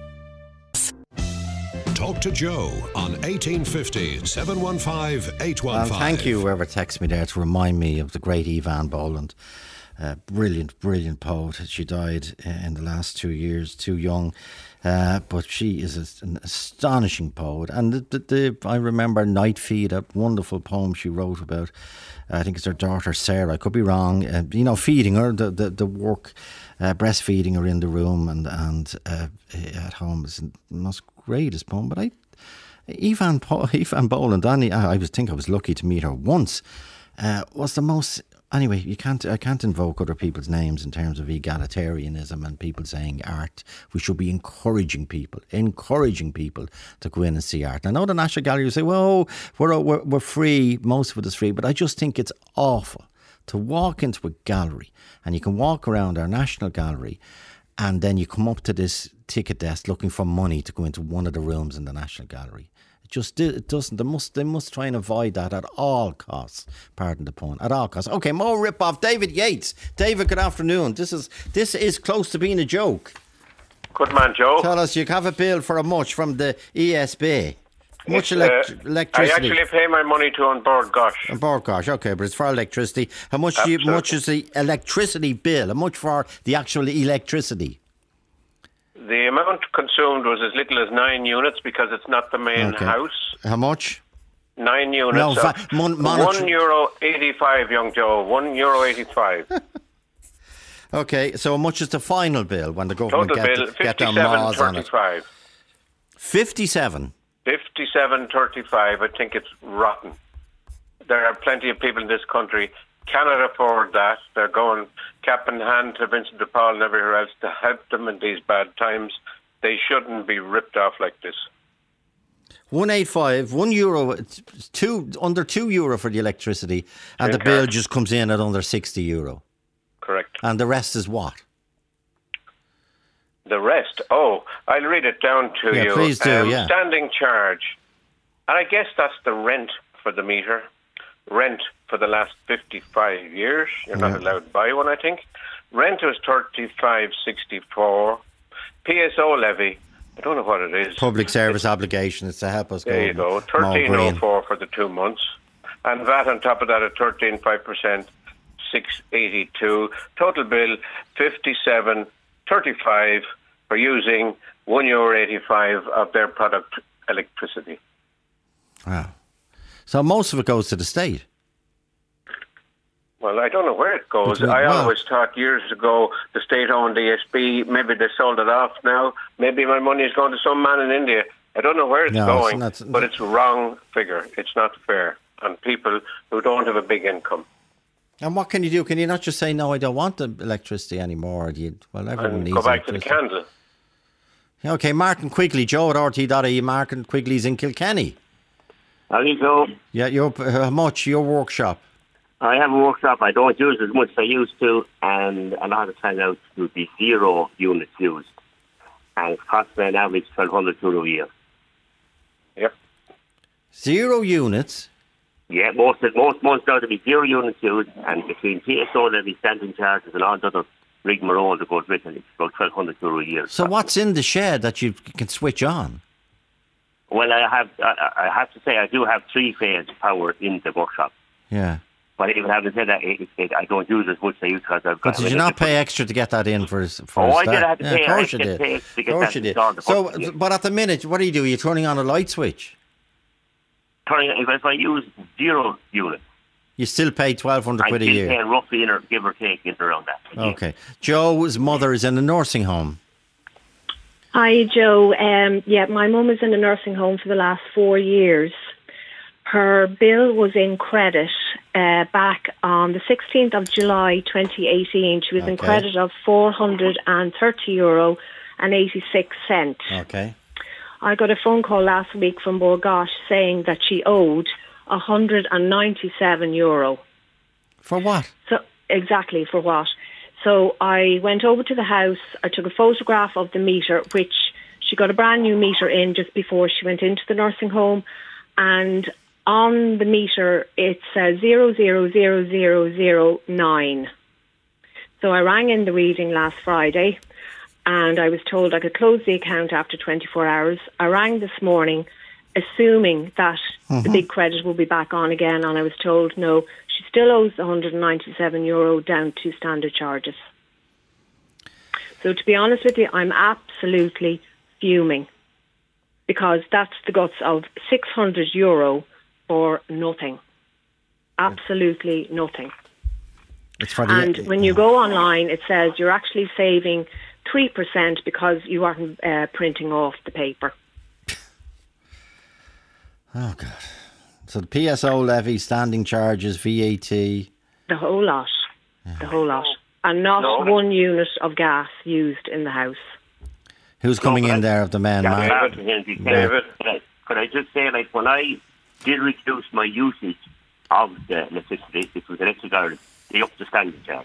Talk to Joe on eighteen fifty, seven one five, eight one And five. thank you, whoever texted me there, to remind me of the great Evan Boland. Uh, brilliant, brilliant poet. She died uh, in the last two years, too young. Uh, but she is a, an astonishing poet. And the, the, the, I remember Night Feed, a wonderful poem she wrote about, uh, I think it's her daughter Sarah, I could be wrong, uh, you know, feeding her, the, the, the work, uh, breastfeeding her in the room and, and uh, at home is the most greatest poem. But I, Evan, po- Evan Boland, Annie, I, I was think I was lucky to meet her once, uh, was the most... Anyway, you can't. I can't invoke other people's names in terms of egalitarianism and people saying art. We should be encouraging people, encouraging people to go in and see art. And I know the National Gallery will say, "Well, we're, we're we're free. Most of it is free," but I just think it's awful to walk into a gallery and you can walk around our National Gallery, and then you come up to this ticket desk looking for money to go into one of the rooms in the National Gallery. Just it doesn't. They must. They must try and avoid that at all costs. Pardon the pun. At all costs. Okay, more rip off. David Yates. David, good afternoon. This is this is close to being a joke. Good man, Joe. Tell us, you have a bill for a much from the E S B. Much It's, elect- uh, electricity. I actually pay my money to on board Gosh. On board Gosh, okay, but it's for electricity. How much? Do you, much is the electricity bill? How much for the actual electricity? The amount consumed was as little as nine units because it's not the main Okay. house. How much? Nine units. No, of va- mon- monitor- one euro eighty-five, young Joe. One euro eighty-five. Okay, so how much is the final bill when the government Total get, bill get their fifty-seven maws on it? thirty-five. Fifty-seven. Fifty-seven thirty-five. I think it's rotten. There are plenty of people in this country cannot afford that. They're going cap in hand to Vincent de Paul and everywhere else to help them in these bad times. They shouldn't be ripped off like this. One eight five, one euro, two under two euro for the electricity, and Same the bill card. just comes in at under sixty euro. Correct. And the rest is what? The rest, oh, I'll read it down to Yeah, you. please do, yeah. Standing charge. And I guess that's the rent for the meter. Rent for the last fifty-five years. You're Yeah. not allowed to buy one, I think. Rent was thirty-five sixty-four. P S O levy, I don't know what it is. Public service obligation is to help us go. There you go, more thirteen oh green. four for the two months. And V A T on top of that at thirteen point five percent, six eighty-two. Total bill, fifty-seven thirty-five for using one euro eighty-five of their product electricity. Wow. So most of it goes to the state. Well, I don't know where it goes. But, I well- always thought years ago the state owned the E S B. Maybe they sold it off now. Maybe my money is going to some man in India. I don't know where it's No, it's going, not- but it's wrong figure. It's not fair on people who don't have a big income. And what can you do? Can you not just say, no, I don't want the electricity anymore? Or do you, well, everyone And needs go back to the electricity. candle. Okay, Martin Quigley, Joe at R T dot I E. Martin Quigley's in Kilkenny. How do you go? Yeah, you're, how much, your workshop? I have a workshop. I don't use as much as I used to, and a lot of time out would be zero units used. And it costs me an average twelve hundred euro a year. Yep. Zero units? Yeah, most most months now to be zero units used, and between P S O levy, standing charges, and all the other rigmarole that goes with it, it's about twelve hundred euro a year. So what's in the shed that you can switch on? Well, I have I, I have to say I do have three phase power in the workshop. Yeah. But even having said that, it, it, I don't use as much as I use because I've got. But did you not pay extra to get that in for? for oh, a I did have to yeah, pay. Of course I you did. did. To Of course you did. So, but at the minute, what do you do? You're turning on a light switch. Turning if, if I use zero units, you still pay twelve hundred quid a year. I still pay roughly, in or, give or take, in around that. Okay. Joe's mother is in a nursing home. Hi, Joe. Um, yeah, my mum is in a nursing home for the last four years. Her bill was in credit uh, back on the sixteenth of July twenty eighteen. She was Okay. in credit of four hundred thirty euro and eighty-six cents. Okay. I got a phone call last week from Borgosh saying that she owed one hundred ninety-seven euro. For what? So exactly, for what? So I went over to the house, I took a photograph of the meter, which she got a brand new meter in just before she went into the nursing home, and on the meter it says zero zero zero zero zero nine. So I rang in the reading last Friday, and I was told I could close the account after twenty-four hours. I rang this morning assuming that Mm-hmm. the big credit will be back on again, and I was told no, she still owes one hundred ninety-seven euro down to standard charges. So to be honest with you, I'm absolutely fuming, because that's the guts of six hundred euro for nothing. Absolutely nothing. It's for the, And when you go online, it says you're actually saving three percent because you aren't uh, printing off the paper. Oh, God. So the P S O levy, standing charges, V A T. The whole lot. The whole lot. And not No. one unit of gas used in the house. Who's coming in there of the men, Yeah, Mark? David, David, could I- could I just say, like, when I did reduce my usage of the electricity, it was Electric Ireland, they upped the standing charge.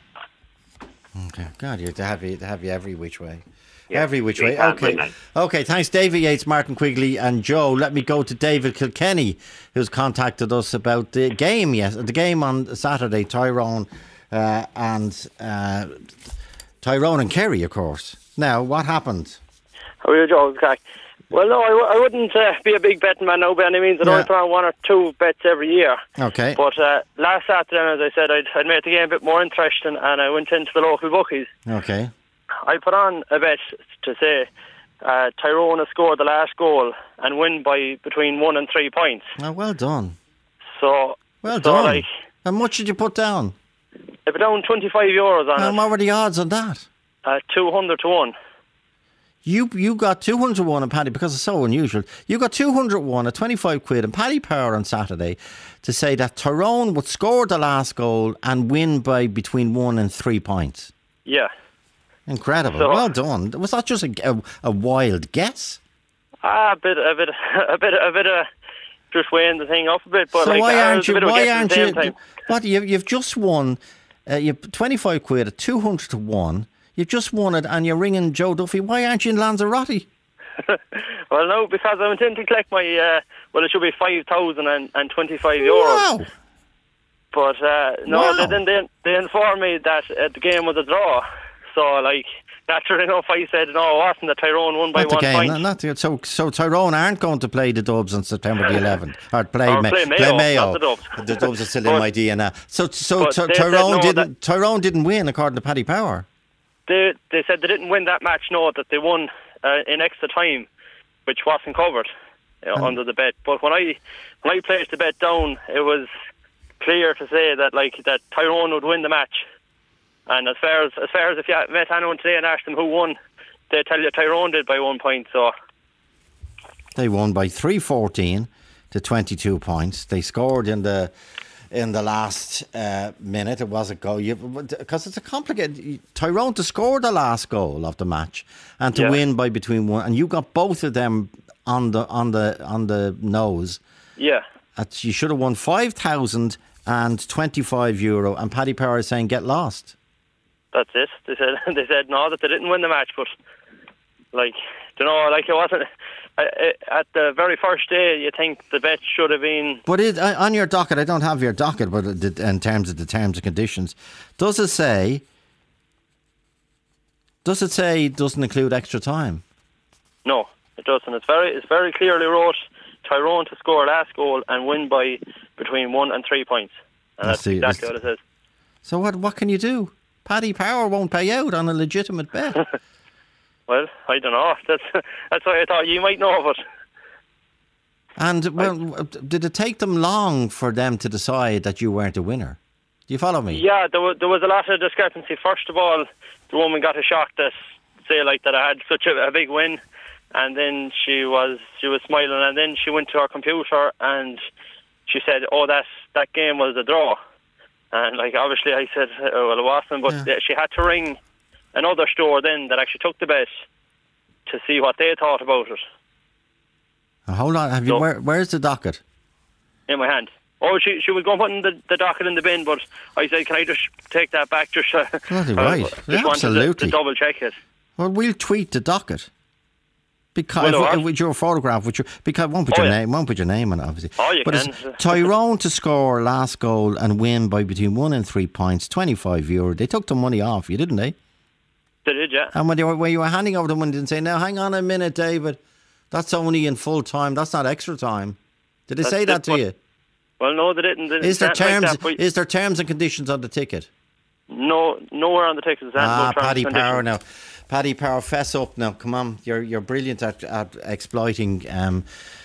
Okay. God, you to have you to have you every which way. Yeah, every which they way. can't Okay. bring that. Okay, thanks David Yates, Martin Quigley and Joe. Let me go to David Kilkenny, who's contacted us about the game, yes, the game on Saturday, Tyrone uh, and uh, Tyrone and Kerry, of course. Now, what happened? How are you, Joe? Okay. Well, no, I, w- I wouldn't uh, be a big betting man now by any means. I'd Yeah. only put on one or two bets every year. Okay. But uh, last Saturday, as I said, I'd, I'd made the game a bit more interesting, and I went into the local bookies. Okay. I put on a bet to say uh, Tyrone has scored the last goal and win by between one and three points. Oh, well done. So, Well so done. like, How much did you put down? I put down twenty-five euros on And it, what were the odds on that? uh, two hundred to one. You you got two hundred one and Paddy, because it's so unusual. You got two hundred one at twenty-five quid and Paddy Power on Saturday to say that Tyrone would score the last goal and win by between one and three points. Yeah. Incredible. So- Well done. Was that just a, a, a wild guess? Ah, a bit, a bit, a bit, a bit of just weighing the thing up a bit. But so like, why uh, it aren't was a you? bit of a Why guess at aren't the same you? time. What you, you've just won? Uh, you twenty-five quid at two hundred to one. You've just won it, and you're ringing Joe Duffy. Why aren't you in Lanzarote? Well, no, because I intend to collect my, uh, well, it should be five thousand and twenty-five euros. Wow. But, uh, no, Wow. they, then they, they informed me that uh, the game was a draw. So, like, naturally enough, I said, no, it wasn't. The Tyrone won by Not the one game. point. Not, not the, so so Tyrone aren't going to play the Dubs on September the eleventh, or play, Or Ma- play Mayo, not the Dubs. The Dubs are still in But- my D N A. So so but Ty- they said Tyrone no, didn't Tyrone didn't win according to Paddy Power. They, they said they didn't win that match, no, that they won uh, in extra time, which wasn't covered uh, Um, under the bet. But when I when I placed the bet down, it was clear to say that like that Tyrone would win the match. And as far as as far as if you met anyone today and asked them who won, they tell you Tyrone did by one point. So They won by three fourteen to twenty-two points. They scored in the in the last uh, minute. It was a goal. Because it's a complicated... Tyrone to score the last goal of the match and to Yeah. win by between one... And you got both of them on the on the, on the nose. Yeah. That's, you should have won five thousand twenty-five euro, and Paddy Power is saying, get lost. That's it. They said they said no, that they didn't win the match, but like, you know, like it wasn't I, I, at the very first day. You think the bet should have been. But it, uh, on your docket, I don't have your docket, but it, in terms of the terms and conditions, does it say? Does it say it doesn't include extra time? No, it doesn't. It's very it's very clearly wrote Tyrone to score last goal and win by between one and three points, and I that's see. exactly It's- what it says. So what? What can you do? Paddy Power won't pay out on a legitimate bet. Well, I don't know. That's that's why I thought you might know of it. And well, did it take them long for them to decide that you weren't a winner? Do you follow me? Yeah, there was there was a lot of discrepancy. First of all, the woman got a shock that say like that I had such a, a big win, and then she was she was smiling, and then she went to her computer and she said, "Oh, that that game was a draw." And like obviously, I said, oh, "Well, it wasn't," but Yeah. she had to ring another store then that actually took the bet to see what they thought about it Uh, Hold on. Have you? No. Where, where's the docket? in my hand. Oh, she she was going putting the, the docket in the bin, but I said, "Can I just take that back?" Just uh, Bloody I right. just Yeah, wanted to, absolutely. to double check it. Well, we'll tweet the docket. Because Will if, what? if with your photograph, with your, because it won't put Oh, your yeah. name, won't put your name on it, obviously. Oh, you but can. it's Tyrone to score last goal and win by between one and three points, twenty-five euro. They took the money off you, didn't they? They did, yeah. And when, they were, when you were handing over the money, they didn't say, "Now, hang on a minute, David. That's only in full time. That's not extra time." Did they That's say it, that to but- you? Well, no, they didn't. They didn't Is there stand like terms? that, but Is there terms and conditions on the ticket? no, nowhere on the tickets. Ah, no terms Paddy and Power conditions. now. Paddy Power, fess up now. Come on, you're you're brilliant at, at exploiting um,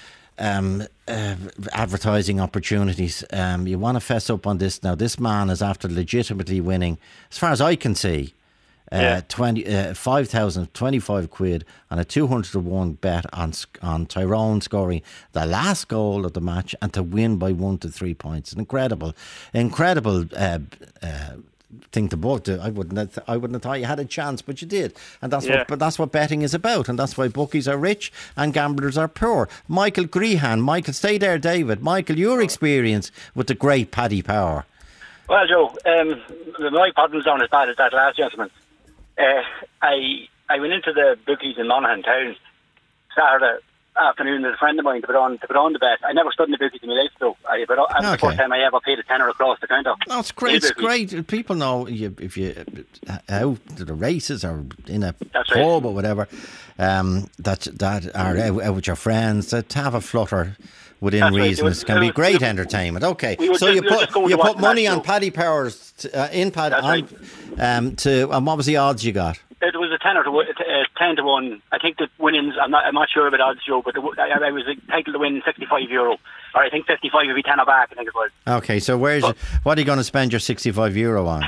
um, uh, advertising opportunities. Um, you want to fess up on this now. This man is after legitimately winning, as far as I can see, uh, Yeah. twenty uh, five thousand twenty five quid on a two hundred to one bet on sc- on Tyrone scoring the last goal of the match and to win by one to three points. An incredible, incredible. Uh, uh, thing to book. I wouldn't have, I wouldn't have thought you had a chance, but you did, and that's Yeah. what. But that's what betting is about, and that's why bookies are rich and gamblers are poor. Michael Grehan, Michael, stay there, David. Michael, your experience with the great Paddy Power. Well, Joe, um, my problem's not as bad as that last gentleman. Uh, I I went into the bookies in Monaghan town Saturday afternoon with a friend of mine to put on to put on the bet. I never stood in the bookies in my life, though. I, but that was the Okay. first time I ever paid a tenner across the counter. Oh, it's great. It's great. People know you, if you out to the races or in a That's pub right. or whatever, um, that that are out, out with your friends, that to have a flutter within That's right. reason It was- can it be was- great we- entertainment. Okay, we were so just- you we were just put going you to watch put the money match, on Joe. Paddy Powers to, uh, in Paddy That's on, right. um, to and what was the odds you got? It was a tenner to one- uh, ten to one. I think the winnings. I'm not. I'm not sure about odds, Joe, but the, I, I was entitled to win sixty-five euro, or I think fifty-five would be tenner back. I think it was. Okay, so where's what are you going to spend your sixty-five euro on?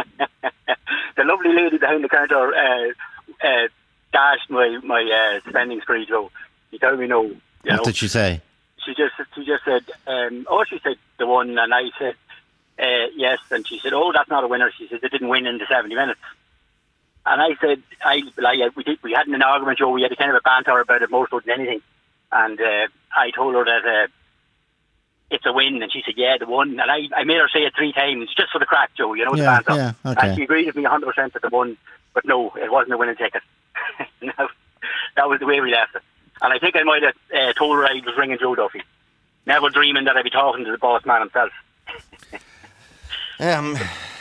The lovely lady behind the counter uh, uh, dashed my my uh, spending spree, Joe. She told me no. You What know. did she say? She just she just said, um, oh, she said the one, and I said uh, yes, and she said, oh, that's not a winner. She said they didn't win in the seventy minutes. And I said, I like we did, we had an argument, Joe. We had a kind of a banter about it more so than anything. And uh, I told her that uh, it's a win, and she said, yeah, the one. And I, I made her say it three times just for the crack, Joe. You know, Yeah, the banter. yeah, okay. And she agreed with me one hundred percent that the one, but no, it wasn't a winning ticket. No, that was the way we left it. And I think I might have uh, told her I was ringing Joe Duffy, never dreaming that I'd be talking to the boss man himself. Um.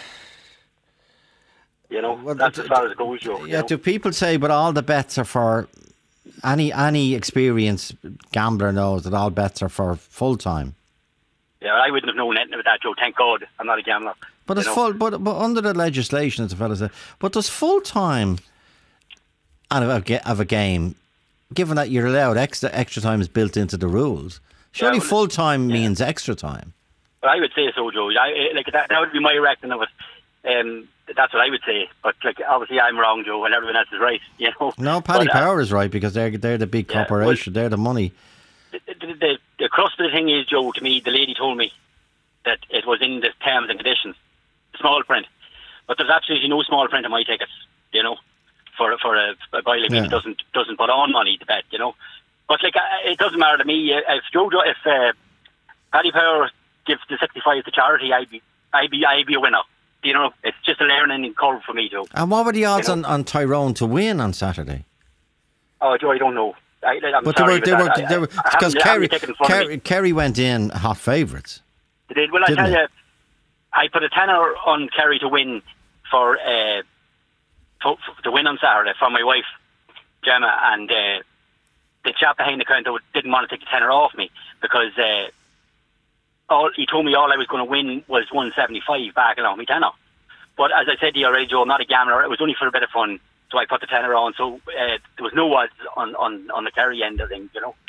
You know, that's as far as it goes, Joe. you Yeah, know. do people say, but all the bets are for any any experienced gambler knows that all bets are for full time. Yeah, I wouldn't have known anything about that, Joe. Thank God, I'm not a gambler. But it's you know? full. But but under the legislation, as the fellow said, but does full time of a, ga- of a game, given that you're allowed extra extra time is built into the rules, surely well, full time means extra time. But I would say so, Joe. I, like that, that would be my reckoning of it. Um, that's what I would say. But like, obviously, I'm wrong, Joe, and everyone else is right. You know. No, Paddy But, uh, Power is right because they're they're the big Yeah, corporation. they're the money. the, the, the, the crust of the thing is, Joe, to me, the lady told me that it was in the terms and conditions, small print. But there's absolutely no small print on my tickets, you know, for for a, a boy like me Yeah. that doesn't doesn't put on money to bet, you know. But like, uh, it doesn't matter to me uh, if Joe, if uh, Paddy Power gives the sixty-five to charity, I'd be I'd be I'd be a winner. You know, it's just a learning curve for me, Joe. And what were the odds You know? on, on Tyrone to win on Saturday? Oh, Joe, I don't know. I, I'm But sorry they were, about they were, that. they I- were, I because haven't- I haven't Kerry, taken it in front of me. Kerry, Kerry went in hot favourites. They did. Well, I Didn't tell they? you, I put a tenner on Kerry to win for, uh, for, for to win on Saturday for my wife Gemma, and uh, the chap behind the counter didn't want to take the tenner off me because uh, all he told me all I was going to win was one seventy five back along me tenner. But as I said to you already, Joe, I'm not a gambler. It was only for a bit of fun, so I put the tenner on. So uh, there was no odds on, on, on the Kerry end of things, you know.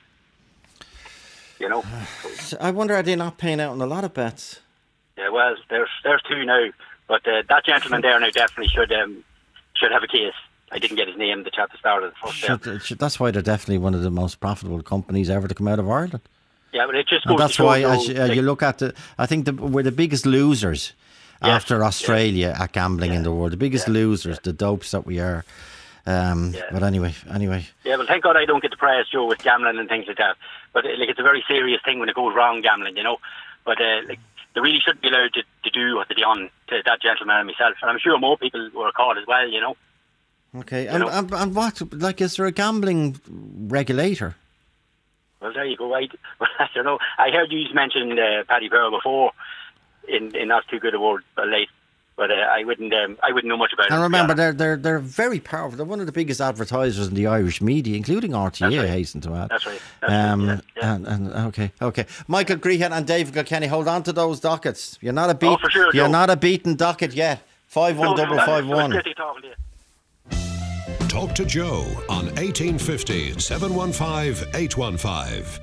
You know. So I wonder, are they not paying out on a lot of bets? Yeah, well, there's there's two now, but uh, that gentleman there now definitely should um, should have a case. I didn't get his name, the chap that started the first there. Should, should, that's why they're definitely one of the most profitable companies ever to come out of Ireland. Yeah, but it just goes And that's to show why, you, as you, uh, like- you look at the, I think the, we're the biggest losers Yeah, after Australia at gambling in the world. The biggest losers, the dopes that we are. Um, But anyway, anyway. Yeah, well, thank God I don't get depressed, Joe, with gambling and things like that. But uh, like, it's a very serious thing when it goes wrong, gambling, you know. But uh, like, they really shouldn't be allowed to, to do what they did on to that gentleman and myself. And I'm sure more people were caught as well, you know. Okay, and, and, and what, like, is there a gambling regulator? Well, there you go. I, well, I don't know. I heard you mention uh, Paddy Power before in, in not too good a word, but late. But uh, I wouldn't um, I wouldn't know much about it. And remember, they're, they're, they're very powerful. They're one of the biggest advertisers in the Irish media, including R T A, I hasten to add. That's right. That's Um, right. Yeah, And, and okay, okay. Michael Grehan and David Kilkenny, hold on to those dockets. You're not a beat. Oh, for sure, You're Joe. not a beaten docket yet. Five one double five one. Talk to Joe on eighteen fifty, seven one five, eight one five.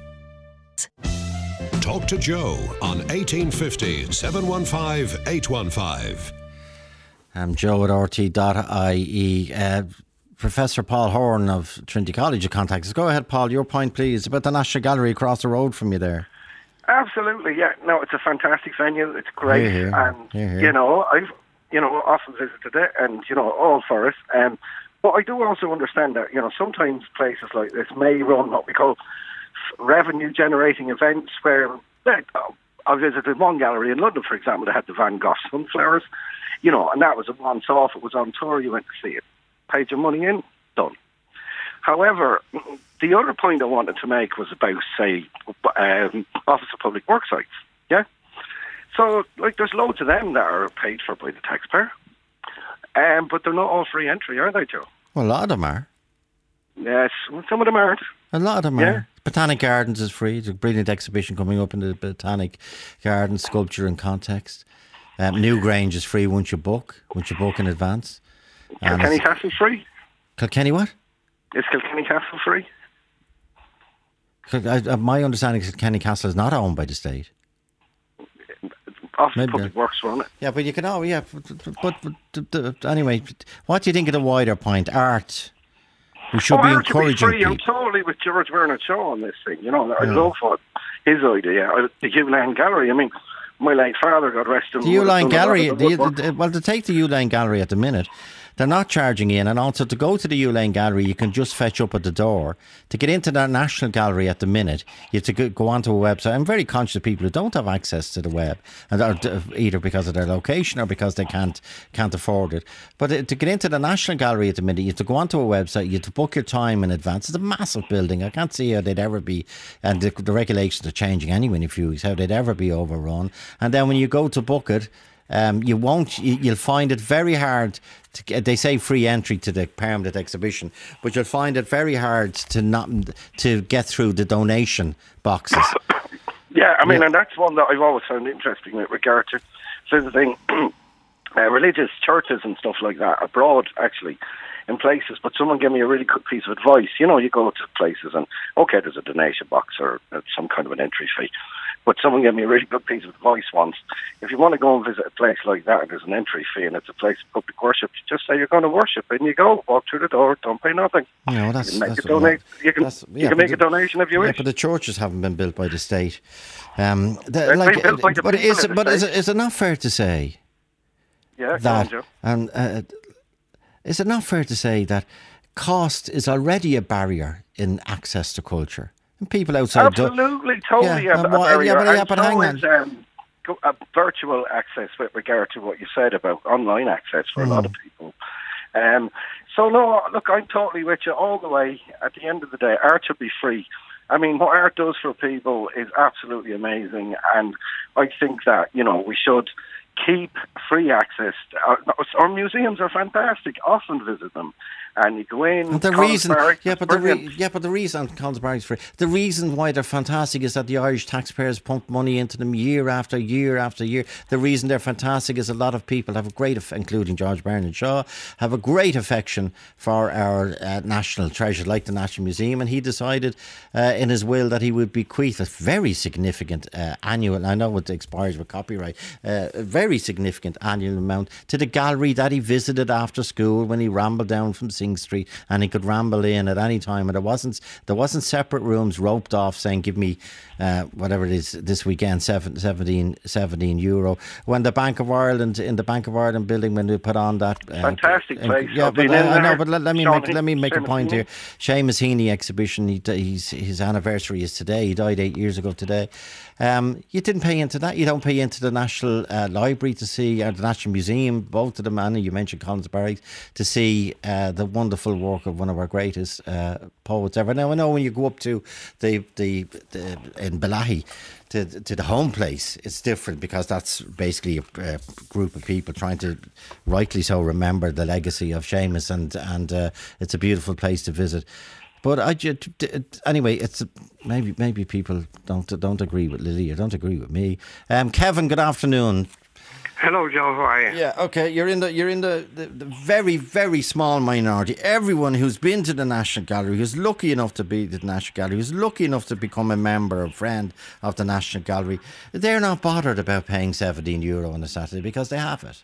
Talk to Joe on eighteen fifty, seven one five, eight one five. I'm Joe at R T dot I E. Uh, Professor Paul Horn of Trinity College of contacts us. Go ahead, Paul. Your point, please, about the National Gallery across the road from you there. Absolutely, yeah. No, it's a fantastic venue. It's great, Hear, hear. and Hear, hear. you know, I've you know often visited it, and you know, all for it. Um, but I do also understand that you know sometimes places like this may run what we call revenue-generating events, where like, I visited one gallery in London, for example, that had the Van Gogh sunflowers, you know, and that was a once-off. It was on tour. You went to see it, paid your money in, done. However, the other point I wanted to make was about, say, um, Office of Public Works sites, yeah? So, like, there's loads of them that are paid for by the taxpayer, um, but they're not all free entry, are they, Joe? Well, a lot of them are. Yes, well, some of them aren't. A lot of them Yeah. are. Botanic Gardens is free. There's a brilliant exhibition coming up in the Botanic Gardens, Sculpture in Context. Um, Newgrange is free once you book, once you book in advance. And Kilkenny it's- Castle free? Kilkenny what? Is Kilkenny Castle free? Kil- I, uh, my understanding is Kilkenny Castle is not owned by the state. Office Maybe, of Public yeah. Works run it. Yeah, but you can, oh, yeah. But, but, but, but anyway, what do you think of the wider point? Art. We should oh, be art should encouraging be free. I'm people. totally with George Bernard Shaw on this thing. You know, I Yeah. love what his idea. I- The Uline Gallery. I mean, my late father, God rest him. The would have Uline done a lot Gallery, of the, good work. the, well, to take the Uline Gallery at the minute, they're not charging in, and also to go to the Uline Gallery, you can just fetch up at the door. To get into the National Gallery at the minute, you have to go, go onto a website. I'm very conscious of people who don't have access to the web, and are, either because of their location or because they can't can't afford it. But uh, to get into the National Gallery at the minute, you have to go onto a website, you have to book your time in advance. It's a massive building. I can't see how they'd ever be, and the, the regulations are changing anyway in a few weeks, how they'd ever be overrun. And then when you go to book it, Um, you won't. you- You'll find it very hard to get. They say free entry to the permanent exhibition, but you'll find it very hard to not to get through the donation boxes. Yeah, I mean, Yeah. and that's one that I've always found interesting with regard to visiting uh, religious churches and stuff like that abroad, actually, in places. But someone gave me a really good piece of advice. You know, you go to places and, okay, there's a donation box or uh, some kind of an entry fee. But someone gave me a really good piece of advice once. If you want to go and visit a place like that and there's an entry fee and it's a place of public worship, you just say you're going to worship and you go, walk through the door, don't pay nothing. No, that's, you can make, that's a, donate, you can, that's, yeah, you can make the, a donation if you yeah, wish. but the churches haven't been built by the state. Um, the, They're like, built by the but people is in it, the but is state. it, is it not fair to say Yeah, that, go on, Joe. and uh, is it not fair to say that cost is already a barrier in access to culture? And people outside do- Absolutely, totally Yeah, a, um, a well, barrier. yeah, but- yeah, And but so hang is, um, go- a virtual access with regard to what you said about online access for Mm. a lot of people. Um, so no, look, I'm totally with you all the way. At the end of the day, art should be free. I mean, what art does for people is absolutely amazing, and I think that, you know, we should keep free access. Our, our museums are fantastic. Often visit them, and you go in. And the Collins reason, Barracks, yeah, it's but the re- brilliant. yeah, but the reason Collins Barracks free. The reason why they're fantastic is that the Irish taxpayers pump money into them year after year after year. The reason they're fantastic is a lot of people have a great, aff- including George Bernard Shaw, have a great affection for our uh, national treasure, like the National Museum, and he decided uh, in his will that he would bequeath a very significant uh, annual. I know it expires with copyright. Uh, a very significant annual amount to the gallery that he visited after school when he rambled down from Sing Street, and he could ramble in at any time, and there wasn't there wasn't separate rooms roped off saying give me uh, whatever it is this weekend seven, seventeen, seventeen euro. When the Bank of Ireland in the Bank of Ireland building, when they put on that uh, Fantastic uh, place. yeah, I've but been uh, in I know, there. but let, let me Sean make let me make a Seamus point Heaney. here. Seamus Heaney exhibition. He, his his anniversary is today. He died eight years ago today. Um, you didn't pay into that. You don't pay into the National uh, Library to see, or the National Museum, both of them, and you mentioned Collins Barracks, to see uh, the wonderful work of one of our greatest uh, poets ever. Now, I know when you go up to the, the, the in Balahi, to, to the home place, it's different because that's basically a, a group of people trying to, rightly so, remember the legacy of Seamus, and, and uh, it's a beautiful place to visit. But I just, anyway, it's maybe maybe people don't don't agree with Lily or don't agree with me. Um, Kevin, good afternoon. Hello, Joe. How are you? Yeah, okay. You're in the you're in the, the, the very very small minority. Everyone who's been to the National Gallery, who's lucky enough to be at the National Gallery, who's lucky enough to become a member or friend of the National Gallery, they're not bothered about paying seventeen euro on a Saturday because they have it.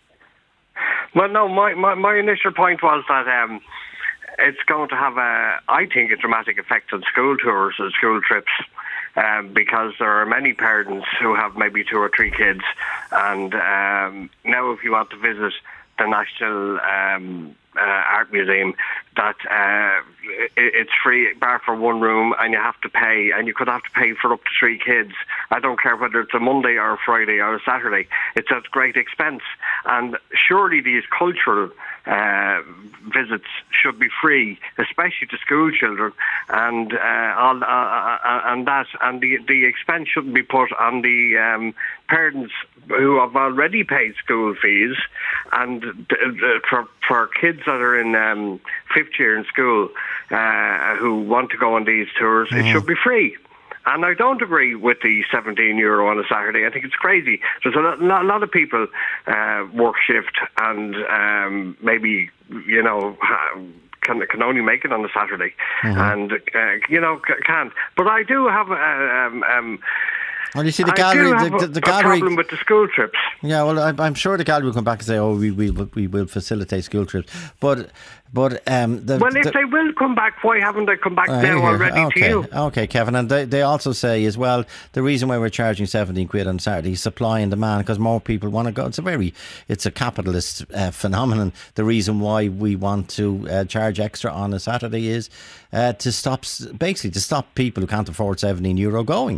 Well, no. My my, my initial point was that. Um, It's going to have a, I think, a dramatic effect on school tours and school trips, um, because there are many parents who have maybe two or three kids, and um, now if you want to visit the National um, uh, Art Museum, that uh, it, it's free bar for one room, and you have to pay, and you could have to pay for up to three kids. I don't care whether it's a Monday or a Friday or a Saturday. It's at great expense, and surely these cultural Uh, visits should be free, especially to school children, and uh, all, uh, uh, and that and the the expense shouldn't be put on the um, parents who have already paid school fees, and uh, for for kids that are in um, fifth year in school uh, who want to go on these tours, mm-hmm. It should be free. And I don't agree with the seventeen euro on a Saturday. I think it's crazy. There's a lot, a lot of people uh, work shift and um, maybe, you know, can can only make it on a Saturday. Mm-hmm. And, uh, you know, can't. But I do have... Uh, um, um, Well, you see, the I gallery, do have the, the, the a, gallery, a problem with the school trips. Yeah, well, I, I'm sure the gallery will come back and say, "Oh, we will, we will facilitate school trips." But, but um, the, well, if the, they will come back, why haven't they come back uh, now here, already okay, to you? Okay, Kevin, and they, they also say as well the reason why we're charging seventeen quid on Saturday is supply and demand, because more people want to go. It's a very, it's a capitalist uh, phenomenon. The reason why we want to uh, charge extra on a Saturday is uh, to stop, basically, to stop people who can't afford seventeen euro going.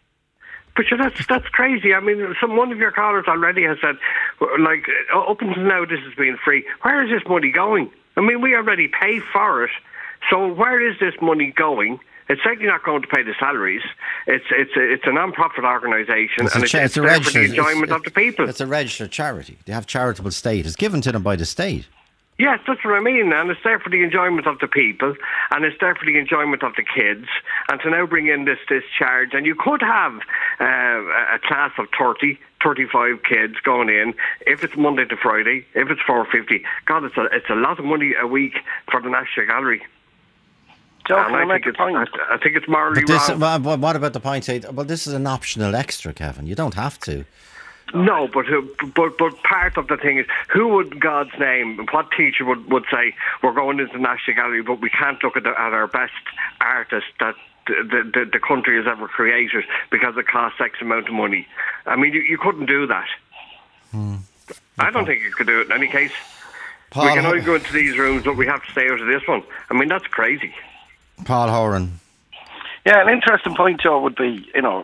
But sure, that's that's crazy. I mean, some one of your callers already has said, like, up until now this has been free. Where is this money going? I mean, we already pay for it. So where is this money going? It's certainly not going to pay the salaries. It's it's a, it's a non-profit organisation, and it's, cha- it's, it's a there for the registered, enjoyment it's, of the people. It's a registered charity. They have charitable status given to them by the state. Yes, that's what I mean, and it's there for the enjoyment of the people, and it's there for the enjoyment of the kids, and to now bring in this this charge, and you could have uh, a class of thirty, thirty-five kids going in, if it's Monday to Friday, if it's four fifty. God, it's a, it's a lot of money a week for the National Gallery. Joe, and can I, I make think a point? it's, I, I think it's morally But this, wrong. well, well, what about the point? Say, well, this is an optional extra, Kevin. You don't have to. No, but who- but but part of the thing is, who would, in God's name, what teacher would, would say, we're going into the National Gallery, but we can't look at, the, at our best artists that the, the the country has ever created because it costs X amount of money? I mean, you, you couldn't do that. Hmm. I don't think you could do it in any case. Paul we can Ho- only go into these rooms, but we have to stay out of this one. I mean, that's crazy. Paul Horan. Yeah, an interesting point, Joe, would be, you know,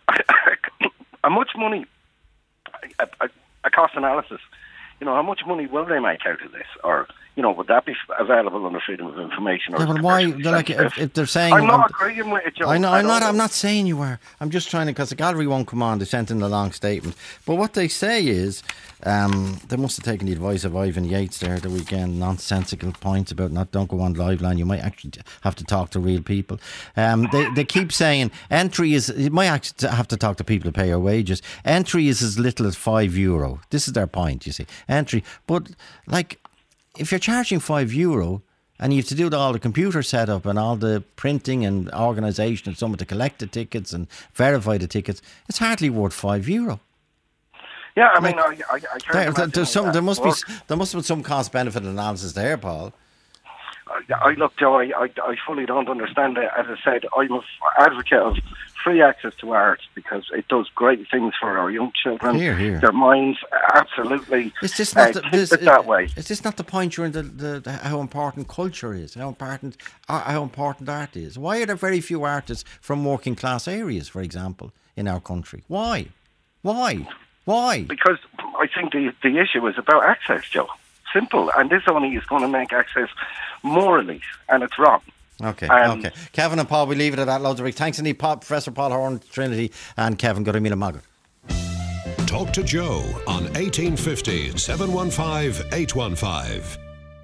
how much money, a, a, a cost analysis, you know, how much money will they make out of this? Or, you know, would that be available under Freedom of Information? Or Yeah, but why? They're like, if, if they're saying, I'm not um, agreeing with it, Joe. I know. I I'm not. don't- I'm not saying you are. I'm just trying to, because the gallery won't come on. They sent in a long statement. But what they say is, um, they must have taken the advice of Ivan Yates there the weekend. Nonsensical points about not don't go on live line. You might actually have to talk to real people. Um, they they keep saying entry is. You might actually have to talk to people to pay your wages. Entry is as little as five euro. This is their point. You see, entry, but like. If you're charging five euro and you have to do all the computer setup and all the printing and organisation of someone to collect the tickets and verify the tickets, it's hardly worth five euro. Yeah, I mean, I, I, I can't There, imagine there's some, how there that must works. be there must be some cost benefit analysis there, Paul. I, I look, Joe, I, I, I fully don't understand it. As I said, I'm an advocate of free access to art because it does great things for our young children. Here, here. Their minds absolutely It's just not uh, the, keep this, it that way. Is this not the point you're in the, the, the how important culture is, how important uh, how important art is? Why are there very few artists from working class areas, for example, in our country? Why? Why? Why? Because I think the, the issue is about access, Joe. Simple. And this only is going to make access more elite, and it's wrong. Okay, Um, okay. Kevin and Paul, we leave it at that. Loads of thanks indeed, Paul, Professor Paul Horan, Trinity, and Kevin Goodemina Maggart. Talk to Joe on eighteen fifty, seven one five, eight one five.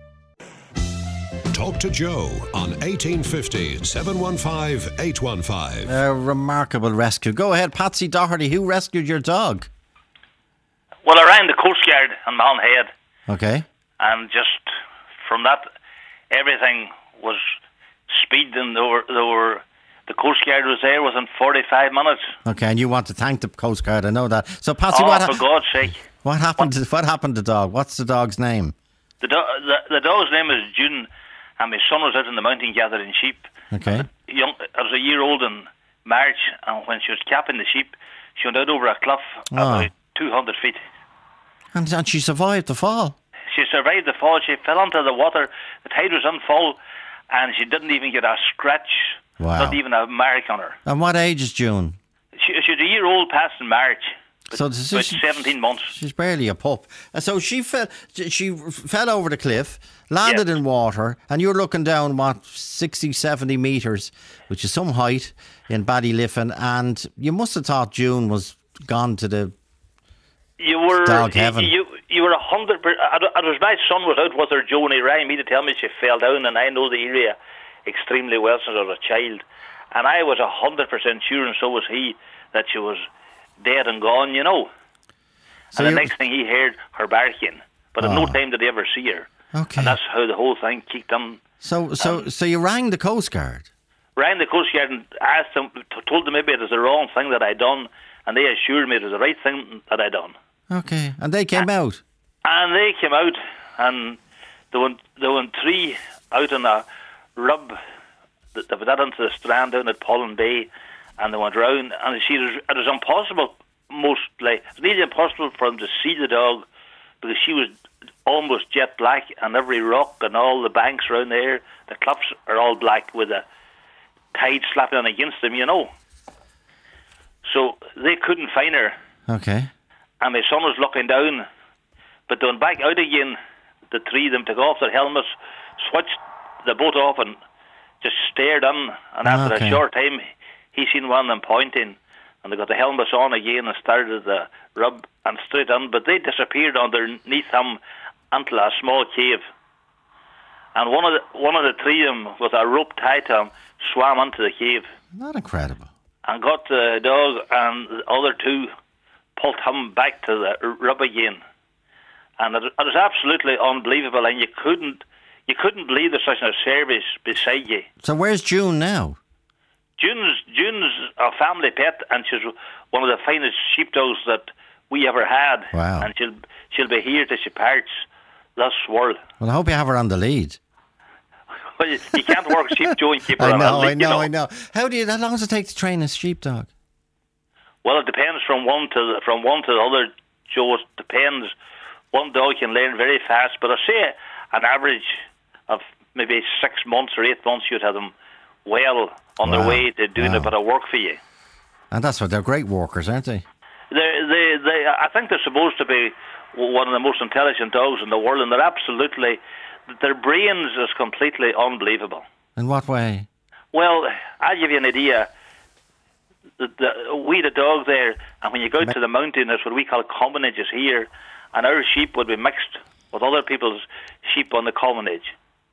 Talk to Joe on eighteen fifty, seven one five, eight one five. A remarkable rescue. Go ahead, Patsy Doherty. Who rescued your dog? Well, I ran the Coast Guard on Malin Head, Okay. and just from that, everything was speeding. They were, they were, the Coast Guard was there within forty-five minutes. Okay, and you want to thank the Coast Guard. I know that. So, Patsy, oh, what, for ha- God's sake. what happened? To, what happened to the dog? What's the dog's name? The, do- the, the dog's name is June, and my son was out in the mountain gathering sheep. Okay. Young, I was a year old in March, and when she was capping the sheep, she went out over a cliff Oh. about two hundred feet. And, and she survived the fall. She survived the fall. She fell into the water. The tide was in full, and she didn't even get a scratch, Wow. not even a mark on her. And what age is June? She, she's a year old past in March, So this about is, seventeen months. she's barely a pup. And so she fell. She fell over the cliff, landed in water, and you're looking down what sixty, seventy meters, which is some height in Ballyliffin, and you must have thought June was gone to the. You were Dog heaven. You you were a hundred. per- It it was my son was out with her, Joe, and he rang me to tell me she fell down, and I know the area extremely well since I was a child, and I was a hundred percent sure, and so was he, that she was dead and gone. You know. So and the you- next thing he heard her barking, but at no Oh. time did he ever see her. Okay. And that's how the whole thing kicked in. So so so you rang the Coast Guard. Rang the Coast Guard and asked them, t- told them maybe it was the wrong thing that I done, and they assured me it was the right thing that I done. Okay, and they came out. And they came out, and there went there went three out on a rub that, that was out into the strand down at Pollen Bay, and they went round, and she was, it was impossible, mostly, it was nearly impossible for them to see the dog, because she was almost jet black, and every rock and all the banks around there, the cliffs are all black with the tide slapping against them, you know. So they couldn't find her, Okay. and my son was looking down, but they went back out again. The three of them took off their helmets, switched the boat off, and just stared in. And after Okay. a short time, he seen one of them pointing, and they got the helmets on again and started the rub and straight in. But they disappeared underneath him until a small cave. And one of the one of the three of them, with a rope tied to him, swam into the cave Not incredible. and got the dog, and the other two pulled him back to the rub again. And it, it was absolutely unbelievable, and you couldn't you couldn't believe there's such a service beside you. So where's June now? June's June's a family pet, and she's one of the finest sheepdogs that we ever had. Wow. And she'll she'll be here till she parts this world. Well, I hope you have her on the lead. Well, you, you can't work sheep, Joe, and keep her I on know, a lead, I know, you know. I know. How do you? How long does it take to train a sheepdog? Well, it depends from one to the, from one to the other, Joe. It depends. One dog can learn very fast, but I say an average of maybe six months or eight months, you'd have them well on Wow. their way to doing Wow. a bit of work for you. And that's what they're great walkers, aren't they? They, they, they. I think they're supposed to be one of the most intelligent dogs in the world, and they're absolutely. Their brains is completely unbelievable. In what way? Well, I'll give you an idea. The, the, we the dog there, and when you go out to the mountain, there's what we call commonages here, and our sheep would be mixed with other people's sheep on the commonage.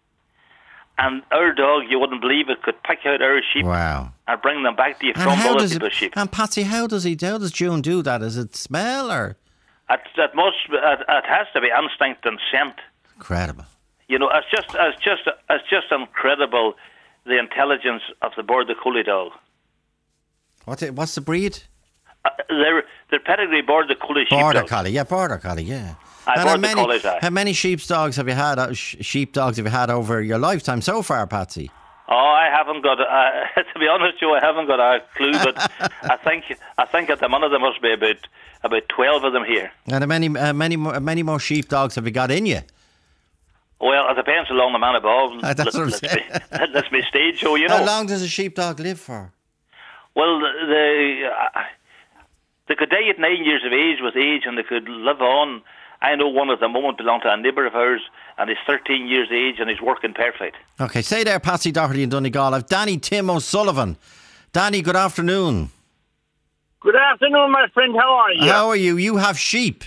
And our dog, you wouldn't believe it, could pick out our sheep Wow. and bring them back to you And from how other does people's it, sheep. and Patsy, how does he? How does June do that? Is it smell or It, it must. It, it has to be instinct and scent. incredible? You know, it's just, it's just, it's just incredible the intelligence of the Border Collie dog. What's it? What's the breed? Uh, they're they're pedigree Border Collie Border sheepdogs. collie, yeah, border collie, yeah. Aye, And how Border many, Collies, aye. how many sheepdogs have you had? Uh, sh- sheepdogs have you had over your lifetime so far, Patsy? Oh, I haven't got. Uh, to be honest, Joe, I haven't got a clue. But I think I think at the minute there must be about about twelve of them here. And how many, uh, many, more, many more sheepdogs have you got in you? Well, it depends how long the man above. Uh, that's what I'm let's saying. Be, let's be stage show, you know. How long does a sheepdog live for? Well, they uh, they could die at nine years of age with age, and they could live on. I know one at the moment belonged to a neighbour of ours, and he's thirteen years of age, and he's working perfect. Okay, say there, Patsy Doherty in Donegal. I've Danny Tim O'Sullivan. Danny, good afternoon. Good afternoon, my friend. How are you? How are you? You have sheep.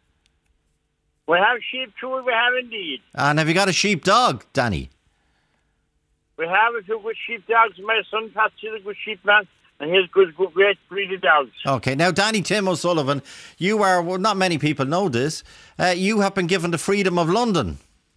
We have sheep too. We have indeed. And have you got a sheepdog, Danny? We have a few good sheep dogs. My son Patsy is a good sheep man, and he's good, good, great breed of dogs. Okay, now Danny Tim O'Sullivan, you are, well, not many people know this, uh, you have been given the freedom of London.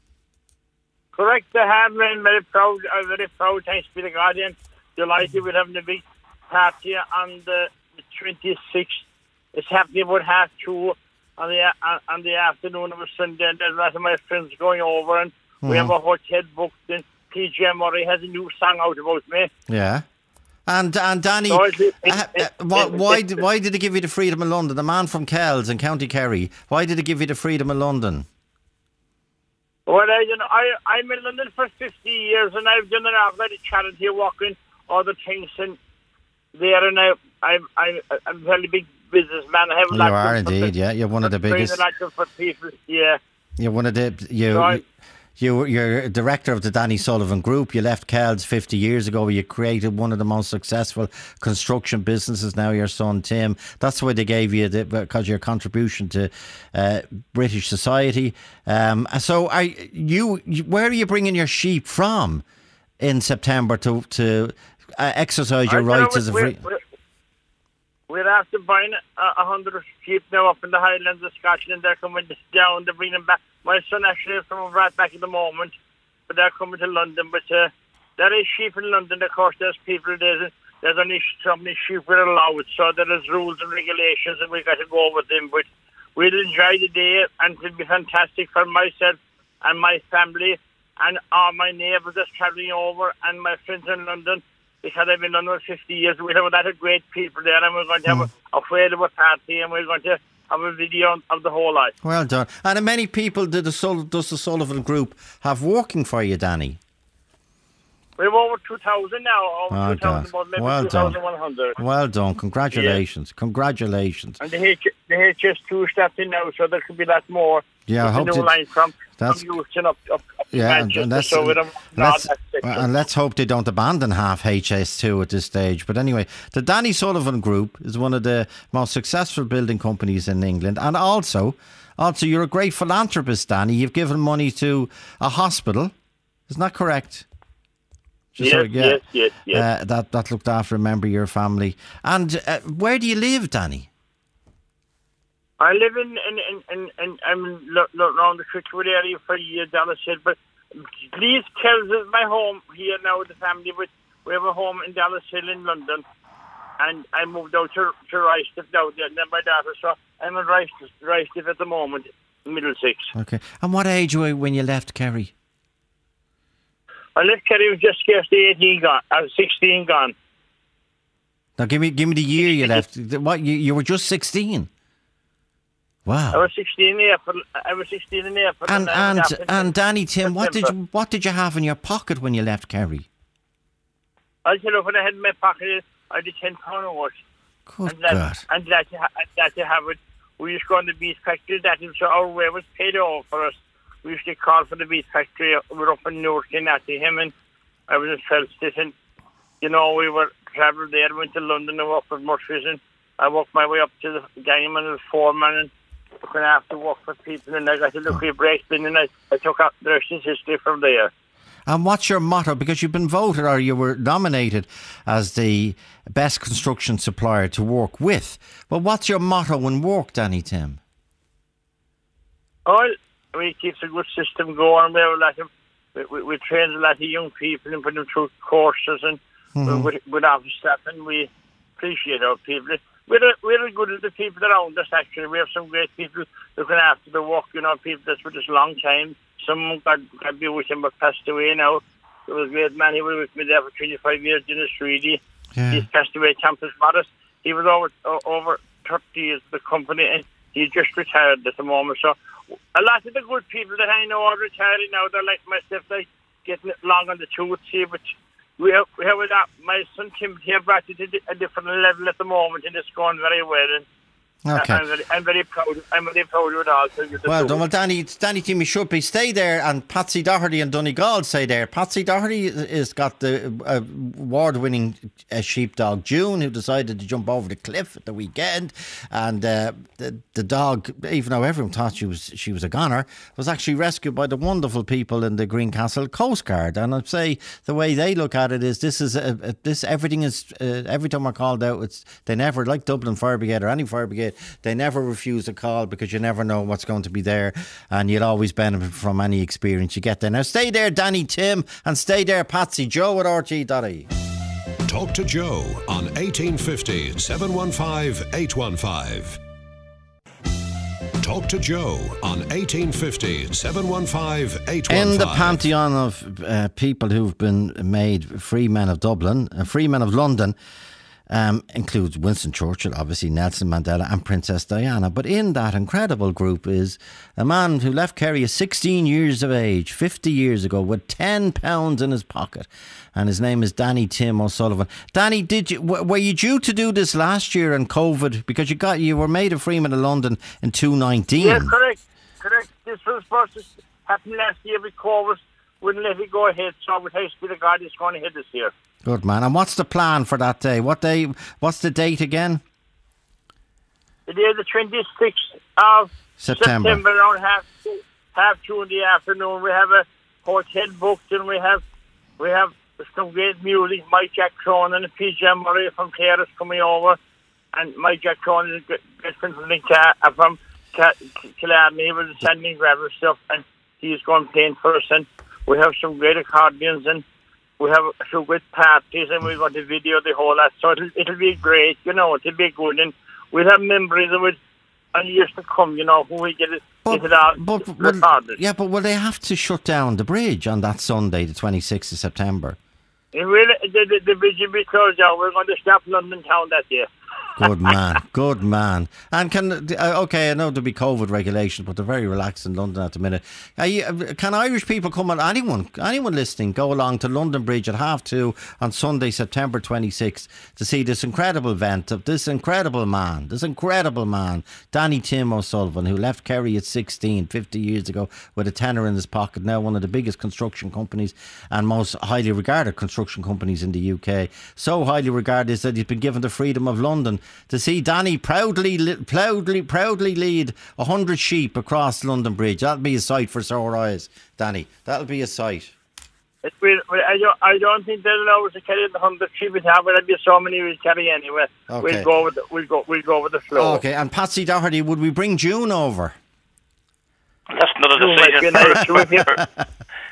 Correct. I have. I'm very proud. I'm very proud. Thanks be to God. And delighted with having a big party on the twenty-sixth. It's happening about half two on the uh, on the afternoon of a Sunday, and there's a lot of my friends going over, and mm. we have a hotel booked, and P J Murray has a new song out about me. Yeah. And and Danny, So it- it- uh, uh, why, why, did, why did he give you the freedom of London? The man from Kells in County Kerry, why did he give you the freedom of London? Well, I, you know, I, I'm in London for fifty years, and I've done an awful charity work and other things and there, and I, I'm, I'm, I'm a very big businessman. I have a You lot are of- indeed, yeah. You're one of the Train biggest. a lot for people, yeah. You're one of the you. So I- You, you're director of the Danny Sullivan Group. You left Kells fifty years ago. You created one of the most successful construction businesses. Now your son Tim. That's why they gave you the, because of your contribution to uh, British society. Um, so, are you? Where are you bringing your sheep from in September to to uh, exercise your I don't know, rights as a we're, free? we're, we're after buying a, a hundred sheep now up in the Highlands of Scotland. They're coming down. They're bringing them back. My son actually is from right back at the moment, but they're coming to London. But uh, there is sheep in London. Of course, there's people. There's there's only so many sheep we're allowed. So there is rules and regulations, and we got to go with them. But we'll enjoy the day, and it'll be fantastic for myself and my family and all my neighbours that's travelling over and my friends in London. Because I've been in London for fifty years, we have a lot of great people there, and we're going to have Mm. a, a whale of a party, and we're going to have a video of the whole lot. Well done. And many people do the Sul- does the Sullivan Group have working for you, Danny? We have over two thousand now, over Oh, two thousand, God. about maybe Well two done. thousand one hundred. Well done. Congratulations. Congratulations. And the, H- the H S two stepped in now, so there could be lots more. Yeah, I With hope the new to- line from, that's- from Houston up, up, up to Yeah, and, Manchester, and let's, so we don't let's, that section. and let's hope they don't abandon half H S two at this stage. But anyway, the Danny Sullivan Group is one of the most successful building companies in England. And also, also you're a great philanthropist, Danny. You've given money to a hospital. Isn't that correct? Just Yes, sort of- yes, yes, yes. Uh, that, that looked after a member of your family. And uh, where do you live, Danny? I live in, in, in, in, in I'm lo- lo- around the Cricklewood area for years, Dallas said, but please, Kells is my home here now with the family. But we have a home in Dallas Hill in London. And I moved out to, to Ricetiff now, then my daughter. So I'm in Ricetiff at the moment, Middlesex. Okay. And what age were you when you left Kerry? I left Kerry, was just scarcely eighteen gone. I was sixteen gone. Now give me give me the year you left. What you you were just sixteen? Wow. I was sixteen in April. I was sixteen in April. And and and, and Danny Tim, what did you what did you have in your pocket when you left Kerry? I tell you, when I had in my pocket, I had a ten pound note. Good and that, God. And that you, ha- that you have it. We used to go on the beef factory. That is, so our way was paid off for us. We used to call for the beef factory. We were up in Newark and at him, and I was in Felsted, and you know we were travelled there. Went to London and worked with Murphy's, and I worked my way up to the gangman and the foreman, and looking after work for people. And I got a lucky break, and I, I took up the rest of history from there. And what's your motto? Because you've been voted or you were nominated as the best construction supplier to work with. But what's your motto in work, Danny Tim? Oh, we keep a good system going. We have a lot of, we, we, we train a lot of young people and put them through courses and mm-hmm. with, with office staff, and we appreciate our people. We're, we're good at the people around us, actually. We have some great people looking after the work, you know, people that's with us a long time. Some God, God be with him, but passed away now. There was a great man, he was with me there for twenty-five years, Dennis Reedy. Yeah. He's passed away, Campus Morris. He was over over thirty years with the company, and he just retired at the moment. So a lot of the good people that I know are retiring now. They're like myself, like getting it long on the tooth, see, but we have, we have that. My son Timothy have brought it to a different level at the moment, and it's going very well. And okay. I'm very, I'm very proud. I'm very proud of it all. Well done. Well, Danny, Danny Tim, you should be. Stay there, and Patsy Doherty and Donegal stay there. Patsy Doherty has got the uh, award-winning uh, sheepdog June, who decided to jump over the cliff at the weekend, and uh, the, the dog, even though everyone thought she was she was a goner, was actually rescued by the wonderful people in the Greencastle Coast Guard. And I'd say the way they look at it is this is a, a, this everything is uh, every time we're called out, it's they never, like Dublin Fire Brigade or any fire brigade, they never refuse a call because you never know what's going to be there, and you'll always benefit from any experience you get there. Now stay there, Danny Tim, and stay there, Patsy. Joe at R T dot I E. Talk to Joe on eighteen fifty, seven one five, eight one five. Talk to Joe on eighteen fifty, seven one five, eight one five. In the pantheon of uh, people who've been made free men of Dublin, uh, free men of London, Um, includes Winston Churchill, obviously Nelson Mandela and Princess Diana. But in that incredible group is a man who left Kerry at sixteen years of age, fifty years ago, with ten pounds in his pocket. And his name is Danny Tim O'Sullivan. Danny, did you were you due to do this last year in COVID? Because you got you were made a Freeman of London in two nineteen. Yeah, correct. Correct. This was supposed to happen last year with COVID. Wouldn't let it go ahead. So with haste to the God, it's going ahead this year. Good man. And what's the plan for that day? What day? What's the date again? The day the twenty-sixth of September. September, around half two, half two in the afternoon. We have a hotel booked, and we have we have some great music. Mike Jack Cronin and P J Murray from Clare is coming over, and Mike Jack Cronin is a good friend from Car- from Killarney. He was sending gravel stuff, and he's going playing for us. And we have some great accordions, and we have some good parties, and we're going to video the whole lot. So it'll, it'll be great, you know, it'll be good. And we'll have memories of it and years to come, you know, when we get it, but, get it all but, recorded. Will, yeah, but will they have to shut down the bridge on that Sunday, the twenty-sixth of September? It will, the, the, the bridge will be closed down. We're going to stop London town that day. Good man, good man. And can uh, okay, I know there'll be COVID regulations, but they're very relaxed in London at the minute. Are you, can Irish people come on? Anyone, anyone listening, go along to London Bridge at half two on Sunday, September twenty-sixth, to see this incredible event of this incredible man, this incredible man, Danny Tim O'Sullivan, who left Kerry at sixteen, fifty years ago, with a tenner in his pocket. Now one of the biggest construction companies and most highly regarded construction companies in the U K. So highly regarded that he's been given the freedom of London. To see Danny proudly, proudly, proudly lead a hundred sheep across London Bridge, that'll be a sight for sore eyes, Danny. That'll be a sight. It will, I don't, I don't think they'll allow us to carry the hundred sheep we have, but there'll be so many we'll carry anyway. Okay. We'll go with the, we'll go, we'll go with the flow. Okay, and Patsy Doherty, would we bring June over? That's not a decision.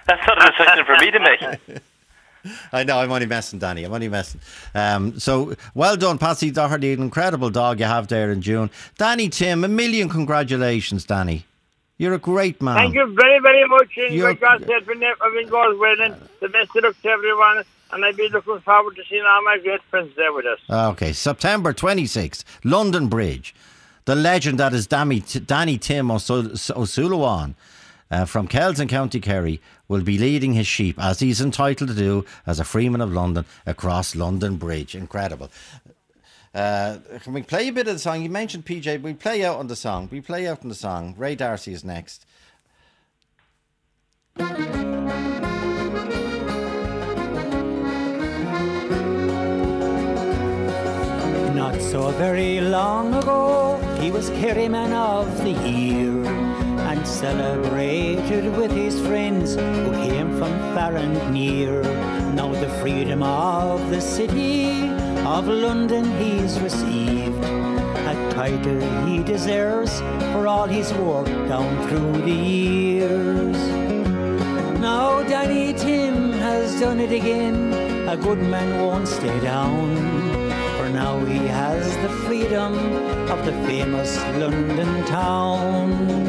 That's not a decision for me to make. I know, I'm only messing, Danny. I'm only messing. Um, so, well done, Patsy Doherty. An incredible dog you have there in June. Danny Tim, a million congratulations, Danny. You're a great man. Thank you very, very much. You're- And God said, when everything goes well, and the best of luck to everyone. And I'll be looking forward to seeing all my great friends there with us. Okay, September twenty-sixth, London Bridge. The legend that is Danny, Danny Tim O'Sullivan uh, from Kells in County Kerry will be leading his sheep, as he's entitled to do as a Freeman of London, across London Bridge. Incredible. Uh, can we play a bit of the song? You mentioned P J. We play out on the song. We play out on the song. Ray Darcy is next. Not so very long ago, he was Kerryman of the Year and celebrated with his friends who came from far and near. Now the freedom of the city of London he's received, a title he deserves for all his work down through the years. Now Danny Tim has done it again, a good man won't stay down. For now he has the freedom of the famous London town.